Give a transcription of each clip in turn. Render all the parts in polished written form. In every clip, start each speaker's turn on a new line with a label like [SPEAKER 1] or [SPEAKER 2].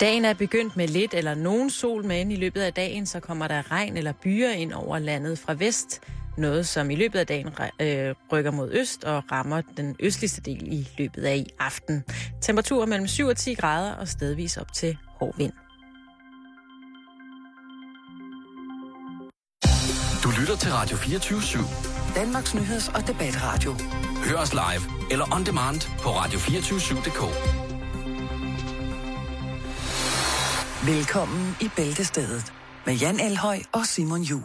[SPEAKER 1] Dagen er begyndt med lidt eller nogen sol, men i løbet af dagen så kommer der regn eller byer ind over landet fra vest. Noget, som i løbet af dagen rykker mod øst og rammer den østligste del i løbet af i aften. Temperaturer mellem 7 og 10 grader og stedvis op til hård vind.
[SPEAKER 2] Du lytter til Radio 24/7.
[SPEAKER 3] Danmarks nyheds- og debatradio.
[SPEAKER 2] Hør os live eller on demand på radio247.dk.
[SPEAKER 3] Velkommen i Bæltestedet med Jan Elhøj og Simon Jul.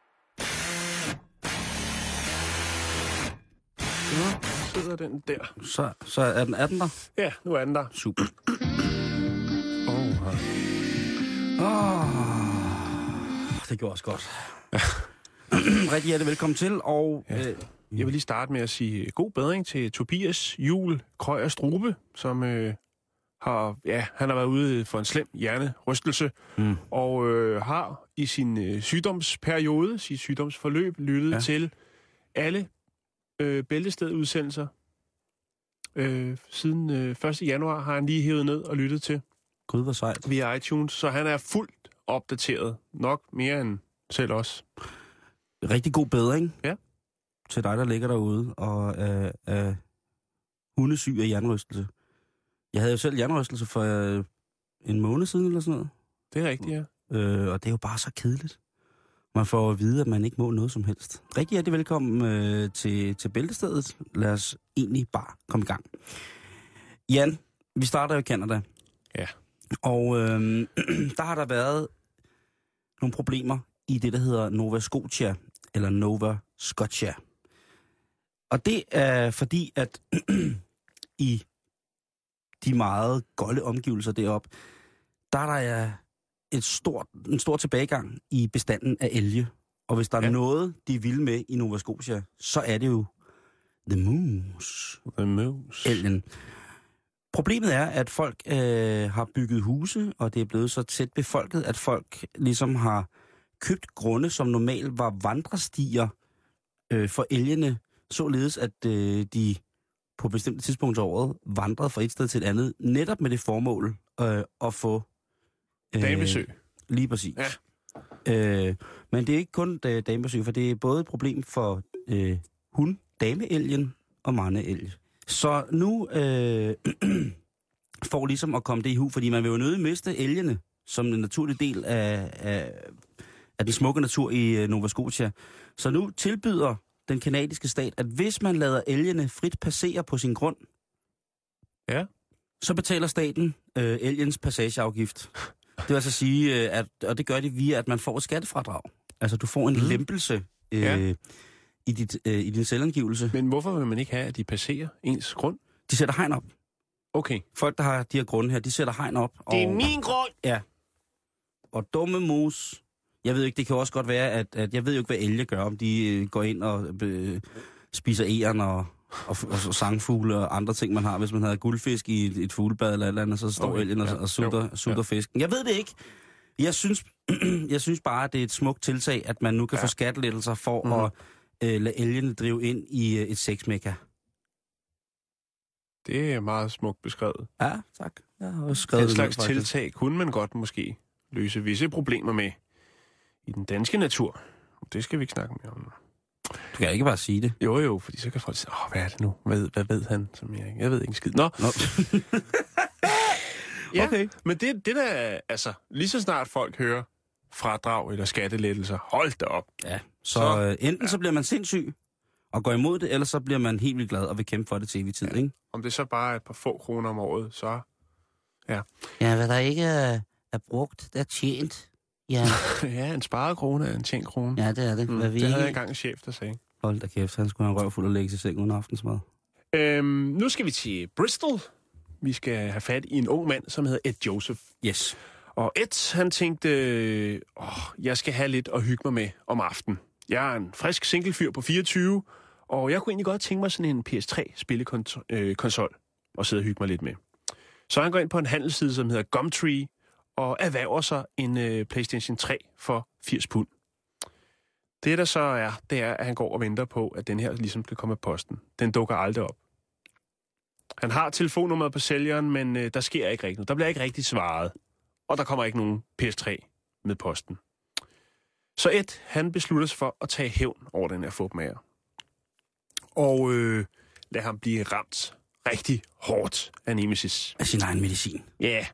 [SPEAKER 4] Nu sidder den der.
[SPEAKER 5] Så er den der?
[SPEAKER 4] Ja, nu er den der.
[SPEAKER 5] Super. Det gjorde også godt. Rigtig hjertelig velkommen til, og...
[SPEAKER 4] Ja. Jeg vil lige starte med at sige god bedring til Tobias Juhl Krøyer Strube, som han har været ude for en slem hjernerystelse, og har i sin sygdomsperiode, sit sygdomsforløb, lyttet til alle Bæltested-udsendelser. Siden 1. januar har han lige hævet ned og lyttet til.
[SPEAKER 5] Gud, hvor sejt.
[SPEAKER 4] Via iTunes, så han er fuldt opdateret. Nok mere end selv os.
[SPEAKER 5] Rigtig god bedring.
[SPEAKER 4] Ja.
[SPEAKER 5] Til dig, der ligger derude og er hundesyg af hjernerystelse. Jeg havde jo selv hjernerystelse for en måned siden eller sådan noget.
[SPEAKER 4] Det er rigtigt, ja.
[SPEAKER 5] Og det er jo bare så kedeligt. Man får at vide, at man ikke må noget som helst. Rigtig hjertelig velkommen til Bæltestedet. Lad os egentlig bare komme i gang. Jan, vi starter i Canada.
[SPEAKER 4] Ja.
[SPEAKER 5] Og der har der været nogle problemer i det, der hedder Nova Scotia, eller Nova Scotia. Og det er fordi, at i de meget golde omgivelser deroppe, der er en stor tilbagegang i bestanden af elge. Og hvis der er noget, de vil med i Nova Scotia, så er det jo the moose. Elgen. Problemet er, at folk har bygget huse, og det er blevet så tæt befolket, at folk ligesom har købt grunde, som normalt var vandrestier for elgene, således at de på bestemte tidspunkter af året vandrede fra et sted til et andet, netop med det formål at få...
[SPEAKER 4] damebesøg.
[SPEAKER 5] Lige præcis. Ja. Men det er ikke kun damebesøg, for det er både et problem for dameelgen og mandeelg. Så nu for ligesom at komme det i hu, fordi man vil jo nødig miste elgene som en naturlig del af den smukke natur i Nova Scotia. Så nu tilbyder den kanadiske stat, at hvis man lader elgene frit passere på sin grund, så betaler staten elgens passageafgift. Det vil altså sige, og det gør de via, at man får et skattefradrag. Altså du får en lempelse i din selvangivelse.
[SPEAKER 4] Men hvorfor vil man ikke have, at de passerer ens grund?
[SPEAKER 5] De sætter hegn op.
[SPEAKER 4] Okay.
[SPEAKER 5] Folk, der har de her grunde her, de sætter hegn op.
[SPEAKER 4] Det er min grund! Ja.
[SPEAKER 5] Og dumme mus. Jeg ved ikke, det kan også godt være, at jeg ved jo ikke, hvad elge gør, om de går ind og spiser egern og sangfugle og andre ting, man har. Hvis man havde guldfisk i et fuglebad eller et eller andet, så står elgen og sulter fisken. Jeg ved det ikke. Jeg synes bare, at det er et smukt tiltag, at man nu kan få skattelettelser for at lade elgene drive ind i et sexmekka. Det
[SPEAKER 4] er meget smukt beskrevet.
[SPEAKER 5] Ja, tak. Jeg har også skrevet
[SPEAKER 4] den slags tiltag kunne man godt måske løse visse problemer med i den danske natur. Det skal vi ikke snakke mere om.
[SPEAKER 5] Du kan ikke bare sige det.
[SPEAKER 4] Jo, fordi så kan folk sige, hvad er det nu? Hvad ved han? Som jeg ved ikke en skid. Nå. Ja, okay. Men det der, altså, lige så snart folk hører fradrag eller skattelettelser, hold da op.
[SPEAKER 5] Ja, så enten så bliver man sindssyg og går imod det, eller så bliver man helt vildt glad og vil kæmpe for det til evig tid, ikke?
[SPEAKER 4] Om det så bare er et par få kroner om året, så
[SPEAKER 6] Ja, hvad der ikke er brugt, der er tjent. Ja.
[SPEAKER 4] Ja, en sparet krone er en tjent krone.
[SPEAKER 6] Ja, det er det.
[SPEAKER 4] Det havde jeg engang en chef, der sagde.
[SPEAKER 5] Hold da kæft, han skulle have en røv fuld at lægge til seng uden aftensmad.
[SPEAKER 4] Nu skal vi til Bristol. Vi skal have fat i en ung mand, som hedder Ed Joseph.
[SPEAKER 5] Yes.
[SPEAKER 4] Og Ed, han tænkte, jeg skal have lidt at hygge mig med om aftenen. Jeg er en frisk singlefyr på 24, og jeg kunne egentlig godt tænke mig sådan en PS3-spillekonsol og sidde og hygge mig lidt med. Så han går ind på en handelsside, som hedder Gumtree, og erhverver sig en PlayStation 3 for 80 pund. Det der så er, det er, at han går og venter på, at den her ligesom skal komme af posten. Den dukker aldrig op. Han har telefonnummeret på sælgeren, men der sker ikke rigtigt noget. Der bliver ikke rigtig svaret. og der kommer ikke nogen PS3 med posten. Så Ed, han beslutter sig for at tage hævn over den her fupmager. Og lad ham blive ramt rigtig hårdt af Nemesis.
[SPEAKER 5] Af sin egen medicin.
[SPEAKER 4] Ja.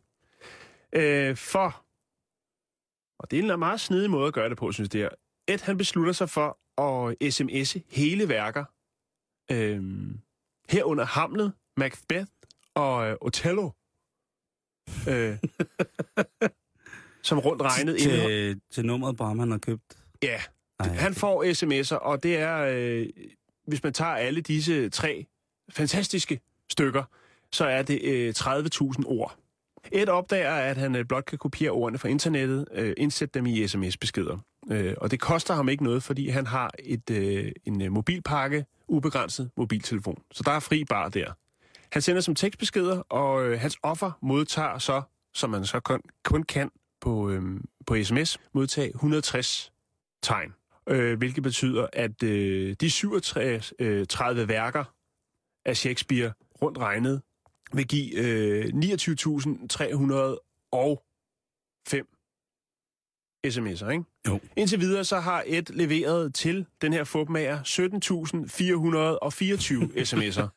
[SPEAKER 4] Og det er en meget snedig måde at gøre det på, synes jeg. Ed, han beslutter sig for at sms'e hele værker. Herunder Hamlet, Macbeth og Othello. Som rundt regnet
[SPEAKER 5] til nummeret på ham, han har købt.
[SPEAKER 4] Ja, han får sms'er, og det er, hvis man tager alle disse 3 fantastiske stykker, så er det 30.000 ord. Ed opdager, at han blot kan kopiere ordene fra internettet, indsætte dem i sms-beskeder. Og det koster ham ikke noget, fordi han har en mobilpakke, ubegrænset mobiltelefon. Så der er fri bar der. Han sender som tekstbeskeder, og hans offer modtager så, som man så kun kan på sms, modtage 160 tegn. Hvilket betyder, at de 37 værker af Shakespeare rundt regnet vil give 29.305 sms'er, ikke? Jo. Indtil videre så har Ed leveret til den her fupmager 17.424 sms'er.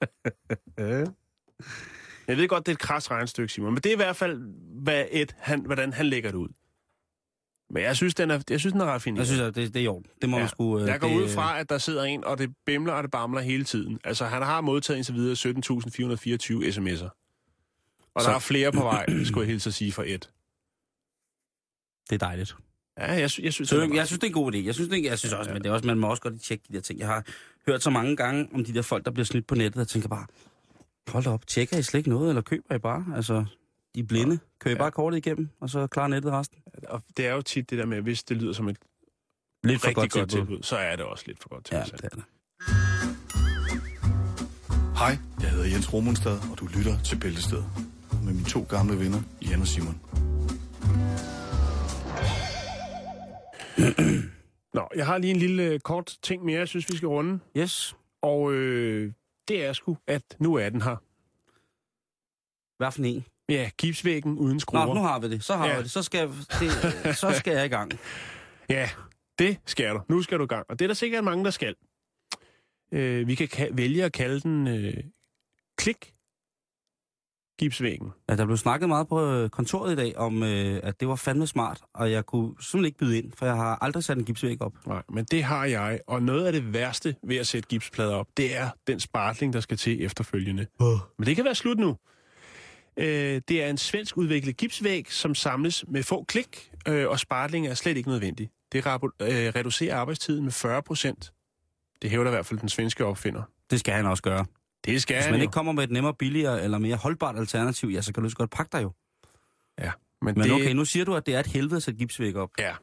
[SPEAKER 4] Jeg ved godt, det er et kras regnestykke, Simon, men det er i hvert fald, hvordan han lægger det ud. Men jeg synes, den er ret fin.
[SPEAKER 5] Jeg synes, det er jo. Det må man sgu...
[SPEAKER 4] Jeg går ud fra, at der sidder en, og det bimler og det bamler hele tiden. Altså, han har modtaget indtil videre 17.424 sms'er. Og der er flere på vej, skulle jeg hilse at sige, for Ed.
[SPEAKER 5] Det er dejligt.
[SPEAKER 4] Ja, jeg synes,
[SPEAKER 5] det er en god idé. Jeg synes også, men det er også, man må også godt tjekke de der ting. Jeg har hørt så mange gange om de der folk, der bliver snydt på nettet, og tænker bare, hold da op, tjekker I slet ikke noget, eller køber I bare? Altså, de er blinde. Køber I bare kortet igennem, og så klarer nettet resten?
[SPEAKER 4] Og det er jo tit det der med, hvis det lyder som et
[SPEAKER 5] lidt for
[SPEAKER 4] rigtig godt tilbud, så er det også lidt for godt tilbud.
[SPEAKER 5] Ja, det er det.
[SPEAKER 7] Hej, jeg hedder Jens Romonstad, og du lytter til Bæltestedet. Med mine 2 gamle venner, Jan og Simon.
[SPEAKER 4] Nå, jeg har lige en lille kort ting mere, jeg synes, vi skal runde.
[SPEAKER 5] Yes.
[SPEAKER 4] Og det er sgu, at nu er den her.
[SPEAKER 5] Hvad for en?
[SPEAKER 4] Ja, gipsvæggen uden skruer.
[SPEAKER 5] Nå, nu har vi det. Så har vi det. Så skal jeg i gang.
[SPEAKER 4] Ja, det skal du. Nu skal du i gang. Og det er der sikkert mange, der skal. Vi kan vælge at kalde den klik. Gipsvæggen.
[SPEAKER 5] Ja, der blev snakket meget på kontoret i dag om, at det var fandme smart, og jeg kunne simpelthen ikke byde ind, for jeg har aldrig sat en gipsvæg op.
[SPEAKER 4] Nej, men det har jeg, og noget af det værste ved at sætte gipsplader op, det er den spartling, der skal til efterfølgende. Men det kan være slut nu. Det er en svensk udviklet gipsvæg, som samles med få klik, og spartling er slet ikke nødvendig. Det reducerer arbejdstiden med 40%. Det hævder i hvert fald den svenske opfinder.
[SPEAKER 5] Det skal han også gøre.
[SPEAKER 4] Det skal han.
[SPEAKER 5] Hvis man ikke kommer med et nemmere, billigere eller mere holdbart alternativ, ja, så kan du så godt pakke dig jo.
[SPEAKER 4] Ja.
[SPEAKER 5] Men okay, nu siger du, at det er et helvede at sætte gipsvæg op.
[SPEAKER 4] Ja.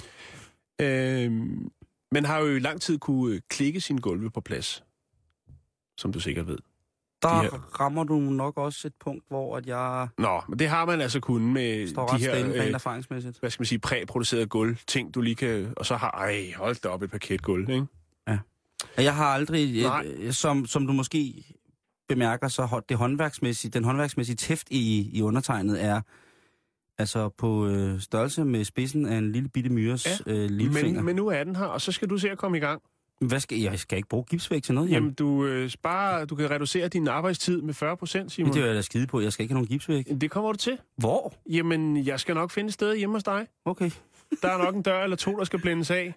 [SPEAKER 4] Man har jo i lang tid kunne klikke sine gulve på plads, som du sikkert ved.
[SPEAKER 5] Der rammer du nok også et punkt, hvor at jeg...
[SPEAKER 4] Nå, men det har man altså kunnet med
[SPEAKER 5] står
[SPEAKER 4] de her,
[SPEAKER 5] erfaringsmæssigt.
[SPEAKER 4] Hvad skal man sige, præproducerede gulv, ting du lige kan... Og så har, hold da op, et paketgulv, ikke?
[SPEAKER 5] Ja. Jeg har aldrig, som du måske bemærker, så den håndværksmæssige tæft i undertegnet er altså på størrelse med spidsen af en lille bitte myres lillefinger.
[SPEAKER 4] Men nu er den her, og så skal du se at komme i gang.
[SPEAKER 5] Jeg skal ikke bruge gipsvæg til noget.
[SPEAKER 4] Jamen, du kan reducere din arbejdstid med 40%, Simon.
[SPEAKER 5] Men det er jeg da skide på. Jeg skal ikke have nogen gipsvæg.
[SPEAKER 4] Det kommer du til.
[SPEAKER 5] Hvor?
[SPEAKER 4] Jamen, jeg skal nok finde et sted hjemme hos dig.
[SPEAKER 5] Okay.
[SPEAKER 4] Der er nok en dør eller 2, der skal blændes af.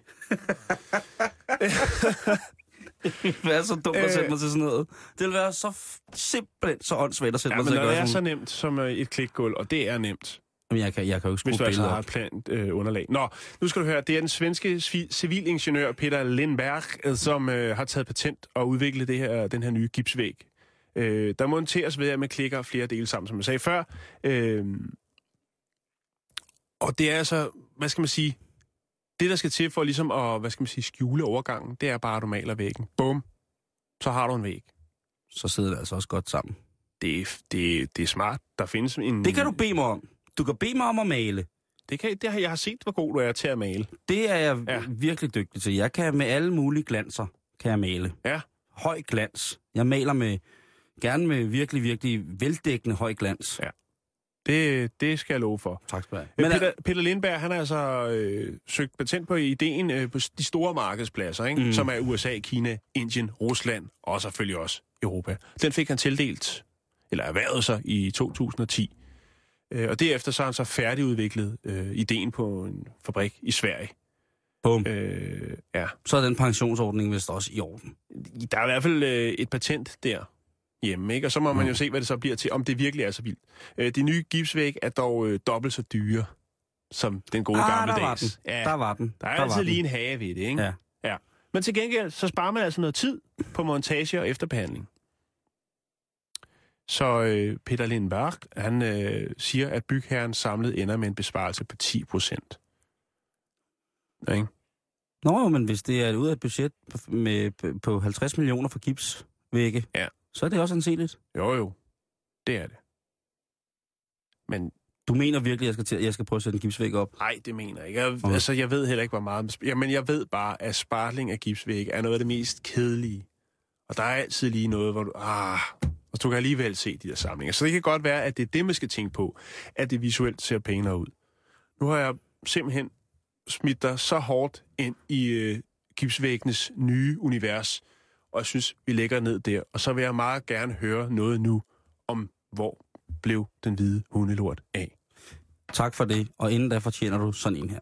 [SPEAKER 5] Hvad er så dumt at sætte mig til sådan noget? Det vil være så simpelthen så åndssvagt at sætte mig til at gøre
[SPEAKER 4] sådan.
[SPEAKER 5] sådan.
[SPEAKER 4] Det er så nemt som et klikgulv, og det er nemt.
[SPEAKER 5] Jamen, jeg kan jo ikke skrue
[SPEAKER 4] hvis du altså
[SPEAKER 5] billeder
[SPEAKER 4] har et plant underlag. Nå, nu skal du høre, det er den svenske civilingeniør Peter Lindberg, som har taget patent og udviklet den her nye gipsvæg. Der monteres ved, at man klikker flere dele sammen, som jeg sagde før. Og det er altså, hvad skal man sige, det der skal til for ligesom at, skjule overgangen, det er bare, at du maler væggen. Bum, så har du en væg.
[SPEAKER 5] Så sidder det altså også godt sammen.
[SPEAKER 4] Det er smart. Der findes en...
[SPEAKER 5] Det kan du bede mig om. Du kan bede mig om at male.
[SPEAKER 4] Jeg har set, hvor god du er til at male.
[SPEAKER 5] Det er jeg virkelig dygtig til. Jeg kan med alle mulige glanser, kan jeg male.
[SPEAKER 4] Ja.
[SPEAKER 5] Høj glans. Jeg maler gerne med virkelig, virkelig veldækkende høj glans.
[SPEAKER 4] Ja. Det skal jeg love for.
[SPEAKER 5] Tak skal du have.
[SPEAKER 4] Peter Lindberg, han har altså søgt patent på ideen på de store markedspladser, ikke? Som er USA, Kina, Indien, Rusland og selvfølgelig også Europa. Den fik han tildelt, eller erhvervet sig i 2010. Og derefter så har han så færdigudviklet ideen på en fabrik i Sverige.
[SPEAKER 5] Bum.
[SPEAKER 4] Ja.
[SPEAKER 5] Så er den pensionsordning vist også i orden.
[SPEAKER 4] Der er i hvert fald et patent der hjemme, ikke? Og så må man jo se, hvad det så bliver til, om det virkelig er så vildt. De nye gipsvæg er dog dobbelt så dyre, som den gode gamle dags.
[SPEAKER 5] Der var den.
[SPEAKER 4] Der er altid lige en hage ved det, ikke? Ja. Men til gengæld, så sparer man altså noget tid på montage og efterbehandling. Så Peter Lindberg, han siger, at bygherren samlet ender med en besparelse på 10%. Ja, ikke?
[SPEAKER 5] Nå, men hvis det er ud af et budget på 50 millioner for gipsvægge, så er det også anseligt.
[SPEAKER 4] Jo. Det er det. Men
[SPEAKER 5] du mener virkelig, at jeg skal prøve at sætte en gipsvæg op?
[SPEAKER 4] Nej, det mener jeg ikke. Jeg ved heller ikke, hvor meget... Men jeg ved bare, at spartling af gipsvæg er noget af det mest kedelige. Og der er altid lige noget, hvor du... Og du kan alligevel se de der samlinger. Så det kan godt være, at det er det, man skal tænke på, at det visuelt ser pænere ud. Nu har jeg simpelthen smidt dig så hårdt ind i gipsvæggenes nye univers, og jeg synes, vi lægger ned der. Og så vil jeg meget gerne høre noget nu om, hvor blev den hvide hundelort af.
[SPEAKER 5] Tak for det, og inden da fortjener du sådan en her.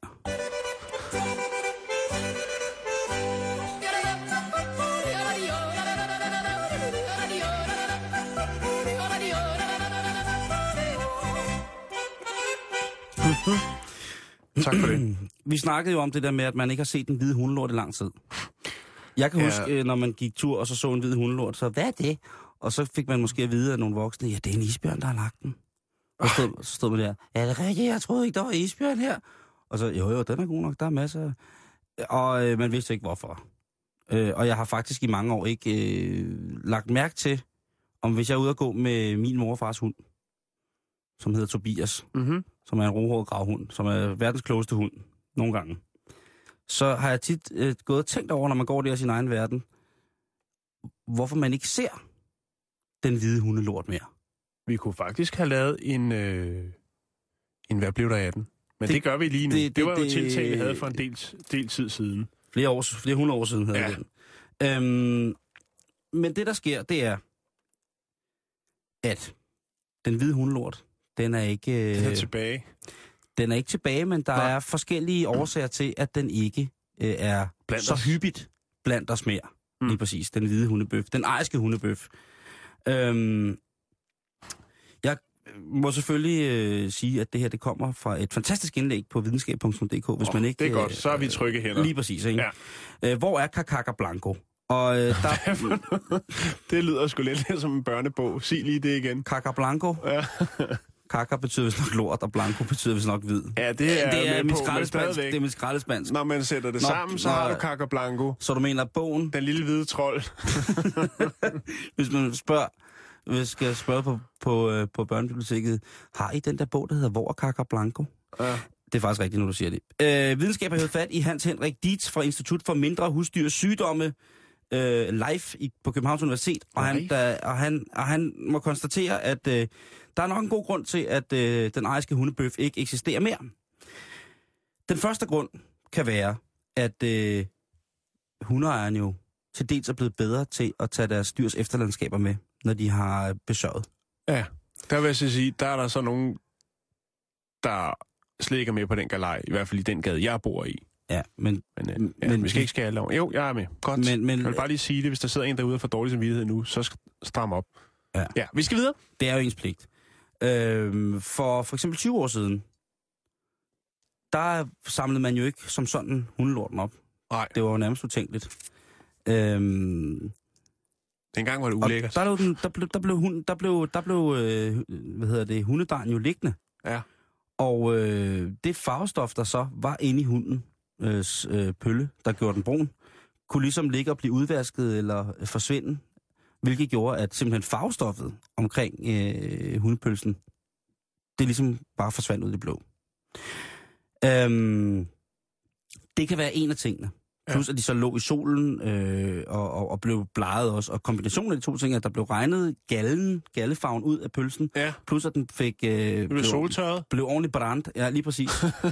[SPEAKER 4] Tak for det.
[SPEAKER 5] Vi snakkede jo om det der med, at man ikke har set en hvide hundelort i lang tid. Jeg kan huske, når man gik tur, og så en hvid hundelort, så hvad er det? Og så fik man måske at vide af nogle voksne, ja, det er en isbjørn, der har lagt den. Og så stod man der, er det rigtigt? Jeg troede ikke, der var isbjørn her. Og så, jo, den er god nok, der er masser. Og man vidste ikke, hvorfor. Og jeg har faktisk i mange år ikke lagt mærke til, om hvis jeg er ude at gå med min mor og fars hund, som hedder Tobias, som er en rohåret gravhund, som er verdens klogeste hund, nogle gange. Så har jeg tit gået og tænkt over, når man går der i sin egen verden, hvorfor man ikke ser den hvide hundelort mere.
[SPEAKER 4] Vi kunne faktisk have lavet en hvad blev der af den? Men det gør vi lige nu. Det var jo et tiltag, vi havde for en del tid siden.
[SPEAKER 5] Flere hundrede år siden havde den. Men det, der sker, det er, at den hvide hundelort, den er ikke...
[SPEAKER 4] Den er tilbage.
[SPEAKER 5] Den er ikke tilbage, men der er forskellige årsager til, at den ikke er blandt så hyppigt blandt os mere. Lige præcis, den hvide hundebøf. Den ariske hundebøf. Jeg må selvfølgelig sige, at det her det kommer fra et fantastisk indlæg på videnskab.dk, hvis man ikke...
[SPEAKER 4] Det er godt, så er vi trygge hænder.
[SPEAKER 5] Lige præcis, ikke? Ja. Hvor er Cacaca Blanco? Og
[SPEAKER 4] det lyder sgu lidt som en børnebog. Sig lige det igen.
[SPEAKER 5] Cacaca Blanco? Ja. Caca betyder vist nok lort, og Blanco betyder vist nok hvid.
[SPEAKER 4] Ja, det er
[SPEAKER 5] mit skraldespansk. Det er mit skraldespansk.
[SPEAKER 4] Når man sætter det sammen, så har du Cacaca Blanco.
[SPEAKER 5] Så du mener bogen?
[SPEAKER 4] Den lille hvide trold.
[SPEAKER 5] Hvis man skal spørge på børnebiblioteket, har I den der bog, der hedder Hvor er Cacaca Blanco? Ja. Det er faktisk rigtigt, når du siger det. Videnskab har hørt fat i Hans Henrik Dietz fra Institut for Mindre Husdyrs Sygdomme live på Københavns Universitet, og han må konstatere, at der er nok en god grund til, at den ariske hundebøf ikke eksisterer mere. Den første grund kan være, at hundeejerne jo til dels er blevet bedre til at tage deres dyrs efterlandskaber med, når de har besøget.
[SPEAKER 4] Ja, der vil jeg sige, der er der så nogen, der slet ikke er med på den galej, i hvert fald i den gade, jeg bor i.
[SPEAKER 5] Ja, men
[SPEAKER 4] vi skal ikke skære lov. Jo, jeg er med. Godt. Jeg vil bare lige sige det, hvis der sidder en derude og får dårlig samvittighed nu, så stram op. Ja, vi skal videre.
[SPEAKER 5] Det er jo ens pligt. For eksempel 20 år siden, der samlede man jo ikke som sådan hundelorten op.
[SPEAKER 4] Nej.
[SPEAKER 5] Det var jo nærmest utænkeligt.
[SPEAKER 4] Dengang var det ulækkert.
[SPEAKER 5] Der blev hundedarn jo liggende.
[SPEAKER 4] Ja.
[SPEAKER 5] Og det farvestof, der så var inde i hundens pølle, der gjorde den brun, kunne ligesom ligge og blive udvasket eller forsvinde, hvilket gjorde, at simpelthen farvestoffet omkring hundepølsen, det ligesom bare forsvandt ud i det blå. Det kan være en af tingene. Plus at de så lå i solen og blev bleget også. Og kombinationen af de to ting er, at der blev regnet gallefarven ud af pølsen.
[SPEAKER 4] Ja.
[SPEAKER 5] Plus at den fik...
[SPEAKER 4] blev soltørret.
[SPEAKER 5] Blev ordentligt brændt. Ja, lige præcis.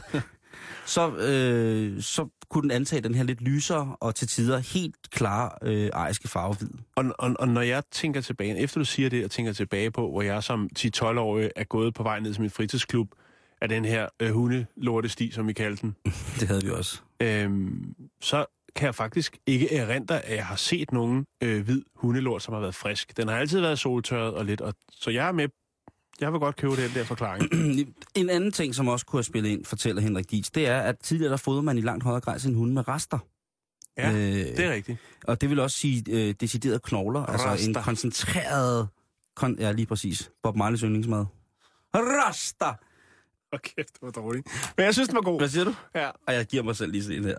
[SPEAKER 5] så kunne den antage den her lidt lysere og til tider helt klare ariske farve hvid.
[SPEAKER 4] Og når jeg tænker tilbage, efter du siger det, og tænker tilbage på, hvor jeg som 10-12-årig er gået på vej ned til min fritidsklub, af den her hundelortesti, som vi kaldte den.
[SPEAKER 5] Det havde vi også.
[SPEAKER 4] Så kan jeg faktisk ikke erindre, at jeg har set nogen hvid hundelort, som har været frisk. Den har altid været soltørret og lidt, så jeg er med. Jeg vil godt købe den der forklaring.
[SPEAKER 5] En anden ting, som også kunne have spillet ind, fortæller Henrik Dietz, det er, at tidligere der fodrede man i langt højere grad sin hunde med rester.
[SPEAKER 4] Ja, det er rigtigt.
[SPEAKER 5] Og det vil også sige deciderede knogler,
[SPEAKER 4] Rester.
[SPEAKER 5] altså en koncentreret... ja, lige præcis. Bob Marleys yndlingsmad. Rester!
[SPEAKER 4] Okay, det var dårligt. Men jeg synes, den var god.
[SPEAKER 5] Hvad siger du?
[SPEAKER 4] Ja.
[SPEAKER 5] Og jeg giver mig selv lige sådan en her.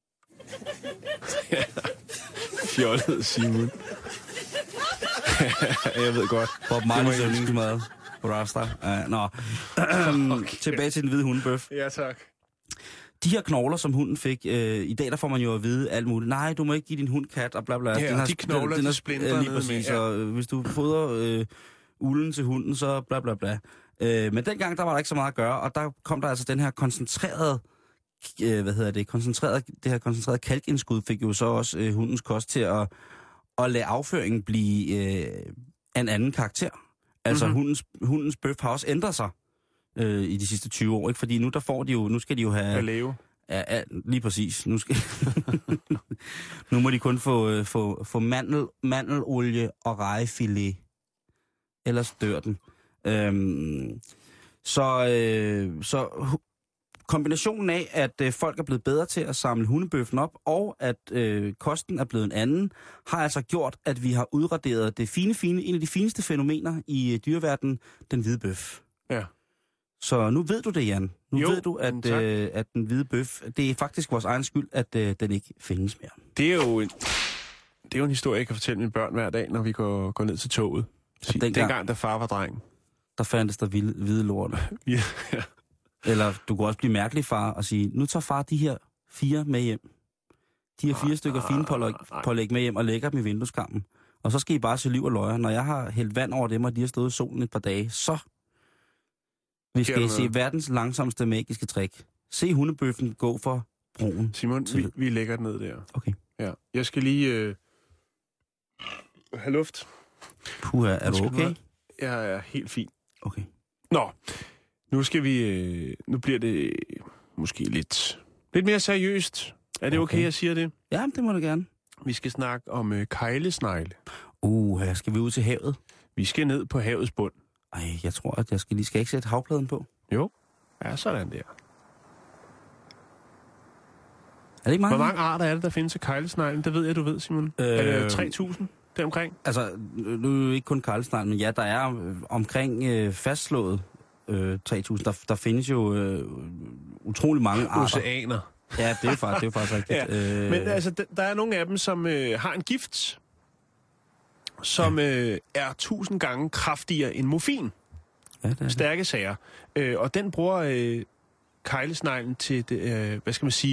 [SPEAKER 4] Ja. Fjollet Simon. Jeg ved godt.
[SPEAKER 5] Bob Marleys yndlingsmad. Rasta. Okay. Tilbage til den hvide hundebøf.
[SPEAKER 4] Ja, tak.
[SPEAKER 5] De her knogler, som hunden fik, i dag der får man jo at vide alt muligt. Nej, du må ikke give din hund kat, og bla bla.
[SPEAKER 4] Ja, de knogler, de splinter
[SPEAKER 5] lige præcis, med. Ja. Og hvis du fodrer ulden til hunden, så bla bla bla. Men dengang, der var der ikke så meget at gøre, og der kom der altså den her koncentrerede, det her koncentrerede kalkindskud, fik jo så også hundens kost til at lade afføringen blive en anden karakter. Altså hundens bøf har også ændret sig i de sidste 20 år, ikke? Fordi nu skal de jo have...
[SPEAKER 4] At leve.
[SPEAKER 5] Ja, lige præcis. Nu må de kun få mandelolie og rejefilet. Ellers dør den. Så kombinationen af, at folk er blevet bedre til at samle hundebøffen op, og at kosten er blevet en anden, har altså gjort, at vi har udraderet en af de fineste fænomener i dyreverdenen, den hvide bøf. Ja. Så nu ved du det, Jan. Nu ved du, at den hvide bøf, det er faktisk vores egen skyld, at den ikke findes mere.
[SPEAKER 4] Det er jo en historie, jeg kan fortælle mine børn hver dag, når vi går ned til toget. Dengang, da far var dreng.
[SPEAKER 5] Der fandtes der hvide lorte. Ja. Eller du kunne også blive mærkelig, far, og sige, nu tager far de her 4 med hjem. De her 4 stykker finpålæg med hjem og lægger dem i vindueskampen. Og så skal I bare se liv og løjer. Når jeg har hældt vand over dem, og de har stået i solen et par dage, så vi skal se verdens langsomste magiske trick. Se hundebøffen gå for broen.
[SPEAKER 4] Simon, vi lægger den ned der.
[SPEAKER 5] Okay.
[SPEAKER 4] Ja. Jeg skal lige have luft.
[SPEAKER 5] Puha, er du okay?
[SPEAKER 4] Jeg er helt fint.
[SPEAKER 5] Okay.
[SPEAKER 4] Nå, nu bliver det måske lidt mere seriøst. Er det okay, jeg siger det?
[SPEAKER 5] Ja, det må du gerne.
[SPEAKER 4] Vi skal snakke om keglesnegle.
[SPEAKER 5] Her skal vi ud til havet.
[SPEAKER 4] Vi skal ned på havets bund.
[SPEAKER 5] Ej, jeg tror, at jeg skal ikke sætte havpladen på.
[SPEAKER 4] Jo, ja, sådan der.
[SPEAKER 5] Er det ikke mange?
[SPEAKER 4] Hvor mange arter er det, der findes af keglesneglen? Det ved jeg, du ved, Simon. Er det 3.000 deromkring?
[SPEAKER 5] Altså, nu er det ikke kun keglesneglen, men ja, der er omkring fastslået 3.000. Der findes jo utrolig mange arter.
[SPEAKER 4] Oceaner.
[SPEAKER 5] Ja, det er faktisk rigtigt.
[SPEAKER 4] Ja. Men altså, der er nogle af dem, som har en gift, som er 1000 gange kraftigere end morfin. Ja, det er stærke sager. Og den bruger keglesneglen til, hvad skal man sige,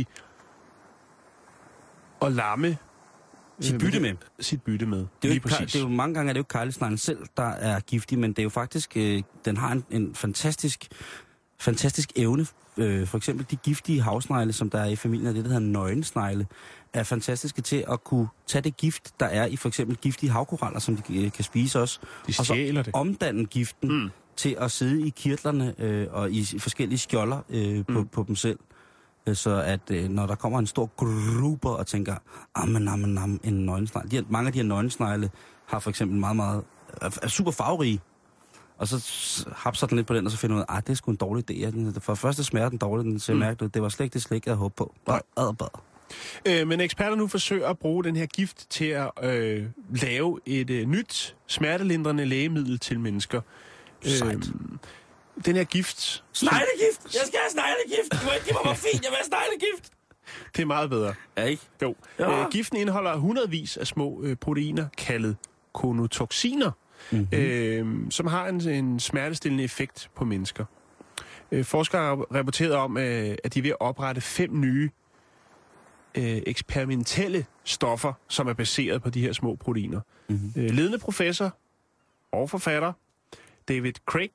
[SPEAKER 4] at lamme
[SPEAKER 5] sit bytte med. Det er jo mange gange, er det jo keglesneglen selv, der er giftig, men det er jo faktisk, den har en fantastisk evne. For eksempel de giftige havsnegle, som der er i familien, det der hedder nøgensnegle, er fantastiske til at kunne tage det gift, der er i for eksempel giftige havkoraller, som de kan spise også.
[SPEAKER 4] De stjæler det.
[SPEAKER 5] Omdanne giften til at sidde i kirtlerne og i forskellige skjolder på dem selv. Så at når der kommer en stor gruppe og tænker, en nøgensnegle. Mange af de her nøgensnegle har for eksempel er super farverige. Og så hapser den lidt på den, og så finder man ud af, det er sgu en dårlig idé. For første smager den dårligt, den ser mærkeligt ud. Det var slet ikke det slik, jeg havde håbet på.
[SPEAKER 4] Men eksperter nu forsøger at bruge den her gift til at lave et nyt smertelindrende lægemiddel til mennesker.
[SPEAKER 5] Sejt.
[SPEAKER 4] Den her gift...
[SPEAKER 5] Sneglegift! Jeg skal have sneglegift! Du må ikke give mig morfin, jeg vil have sneglegift!
[SPEAKER 4] Det er meget bedre.
[SPEAKER 5] Ja, ikke?
[SPEAKER 4] Jo. Ja. Giften indeholder hundredvis af små proteiner, kaldet konotoxiner, som har en smertestillende effekt på mennesker. Forskere har rapporteret om, at de er ved at oprette 5 nye eksperimentelle stoffer, som er baseret på de her små proteiner.
[SPEAKER 5] Mm-hmm.
[SPEAKER 4] Ledende professor og forfatter David Craig,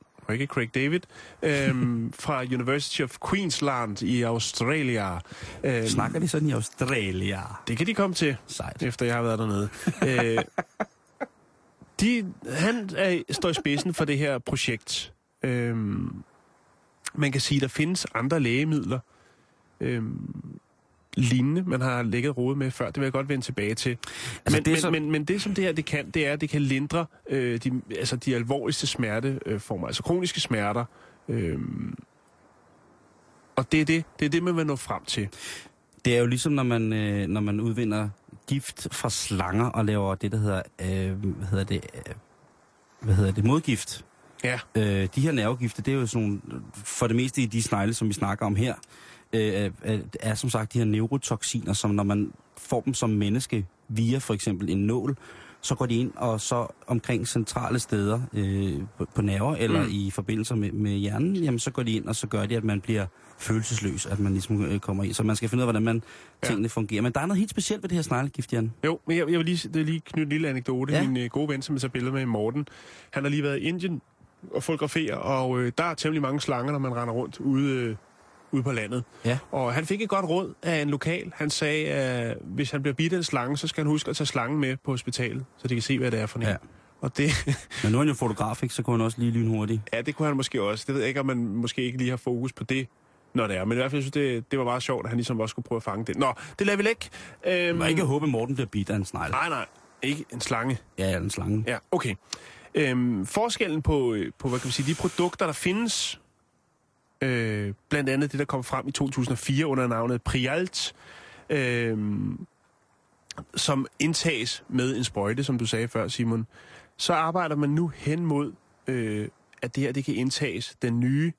[SPEAKER 4] fra University of Queensland i Australia.
[SPEAKER 5] Snakker de sådan i Australia?
[SPEAKER 4] Det kan de komme til,
[SPEAKER 5] Sejt.
[SPEAKER 4] efter jeg har været dernede. Han står i spidsen for det her projekt. Man kan sige, at der findes andre lægemidler, lignende, man har ligget rodet med før. Det vil jeg godt vende tilbage til. Altså, men det, som det her det kan, det er, at det kan lindre de alvorligste smerteformer, altså kroniske smerter. Og det er det, man vil nå frem til.
[SPEAKER 5] Det er jo ligesom, når man udvinder gift fra slanger og laver det, der hedder modgift.
[SPEAKER 4] Ja.
[SPEAKER 5] De her nervegifte, det er jo sådan, for det meste i de snegle, som vi snakker om her, er som sagt de her neurotoxiner, som når man får dem som menneske via for eksempel en nål, så går de ind og så omkring centrale steder på nerver eller i forbindelse med hjernen, jamen så går de ind og så gør de, at man bliver følelsesløs, at man ligesom kommer i. Så man skal finde ud af, hvordan tingene fungerer. Men der er noget helt specielt ved det her sneglegift, Jan.
[SPEAKER 4] Jo, men jeg vil lige knytte en lille anekdote. Ja. Min gode ven, som jeg tager billeder med, Morten, han har lige været i Indien og fotograferer, og der er temmelig mange slanger, når man render rundt ude på landet. Ja. Og han fik et godt råd af en lokal. Han sagde, at hvis han bliver bidt af en slange, så skal han huske at tage slangen med på hospitalet, så de kan se, hvad det er for en. Ja. Og det...
[SPEAKER 5] Men nu er han jo fotograf, ikke? Så kunne han også lige lynhurtigt.
[SPEAKER 4] Ja, det kunne han måske også. Det ved jeg ikke, om man måske ikke lige har fokus på det, når det er. Men i hvert fald synes det var bare sjovt, at han ligesom også skulle prøve at fange det. Nå, det lader vi ikke.
[SPEAKER 5] Man må ikke håbe, at Morten bliver bidt af en snegl.
[SPEAKER 4] Nej. Ikke en slange.
[SPEAKER 5] Ja, en slange.
[SPEAKER 4] Ja, okay. Forskellen på, hvad kan man sige, de produkter, der findes, blandt andet det, der kom frem i 2004 under navnet Prialt, som indtages med en sprøjte, som du sagde før, Simon, så arbejder man nu hen mod, at det her det kan indtages, den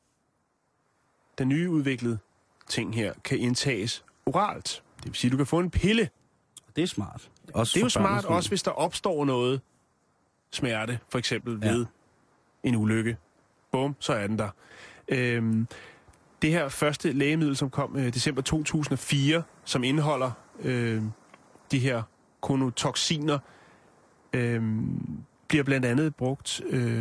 [SPEAKER 4] nye udviklede ting her, kan indtages oralt. Det vil sige, at du kan få en pille.
[SPEAKER 5] Det er smart.
[SPEAKER 4] Også det er jo smart, også hvis der opstår noget smerte, for eksempel ved en ulykke. Bum, så er den der. Det her første lægemiddel, som kom december 2004, som indeholder de her konotoxiner, bliver blandt andet brugt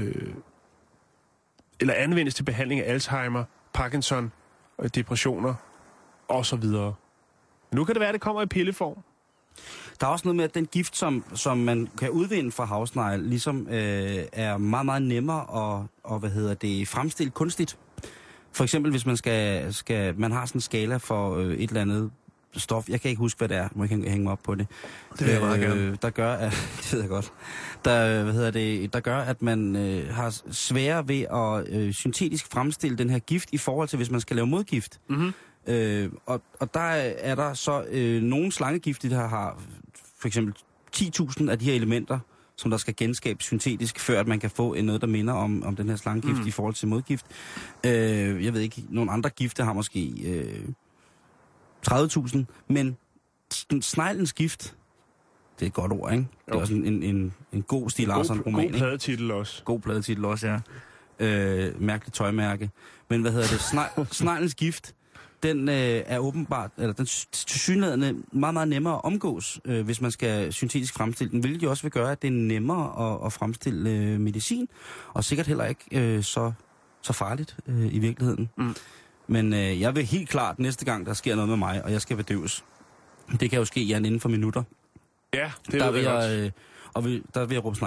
[SPEAKER 4] eller anvendes til behandling af Alzheimer, Parkinson, depressioner osv. Nu kan det være, at det kommer i pilleform.
[SPEAKER 5] Der er også noget med, at den gift, som man kan udvinde fra havsnegle, ligesom er meget, meget nemmere at fremstille kunstigt. For eksempel, hvis man man har sådan en skala for et eller andet stof, jeg kan ikke huske, hvad det er, må jeg hænge mig op på det.
[SPEAKER 4] Det vil jeg meget gerne.
[SPEAKER 5] Der gør, at, det ved jeg godt, der gør, at man har sværere ved at syntetisk fremstille den her gift i forhold til, hvis man skal lave modgift. Mm-hmm. Og der er der så nogle slangegifte, der har for eksempel 10.000 af de her elementer, som der skal genskabes syntetisk, før at man kan få noget, der minder om den her slangegift i forhold til modgift. Jeg ved ikke, nogle andre gifte har måske 30.000, men sneglens gift, det er et godt ord, ikke? Det er også en god Stieg Larsson-roman.
[SPEAKER 4] God pladetitel også.
[SPEAKER 5] God pladetitel også, ja. Mærkeligt tøjmærke. Men sneglens gift, den er åbenbart, eller den tilsyneladende meget, meget nemmere at omgås, hvis man skal syntetisk fremstille den, hvilket jo også vil gøre, at det er nemmere at fremstille medicin, og sikkert heller ikke så farligt i virkeligheden. Mm. Men jeg vil helt klart næste gang, der sker noget med mig, og jeg skal bedøves. Det kan jo ske, Jan, inden for minutter.
[SPEAKER 4] Ja, det der ved jeg
[SPEAKER 5] godt. Der vil jeg råbe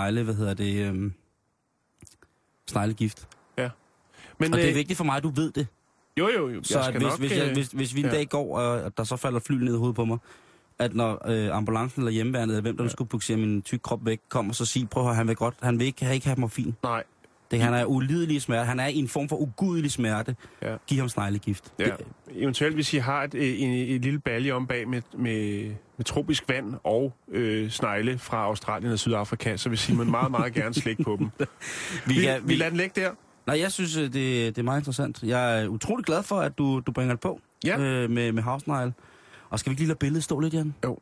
[SPEAKER 5] sneglegift.
[SPEAKER 4] Ja.
[SPEAKER 5] Men, og det er vigtigt for mig, at du ved det.
[SPEAKER 4] Jo.
[SPEAKER 5] Så hvis vi en dag går, og der så falder fly ned i hovedet på mig, at når ambulancen eller hjemmeværnet, eller hvem der skulle buksere min tyk krop væk, kommer så sige, prøv at høre, han vil ikke have morfin.
[SPEAKER 4] Nej.
[SPEAKER 5] Han er ulidelig smerte. Han er i en form for ugudelig smerte. Ja. Giv ham sneglegift.
[SPEAKER 4] Ja. Eventuelt, hvis I har et lille balje om bag med tropisk vand og snegle fra Australien og Sydafrika, så vil Simon meget, meget gerne slikke på dem. Vi lader den ligge der.
[SPEAKER 5] Nej, jeg synes, det er meget interessant. Jeg er utrolig glad for, at du bringer det på med havsnegle. Og skal vi ikke lige lade billedet stå lidt, Jan?
[SPEAKER 4] Jo.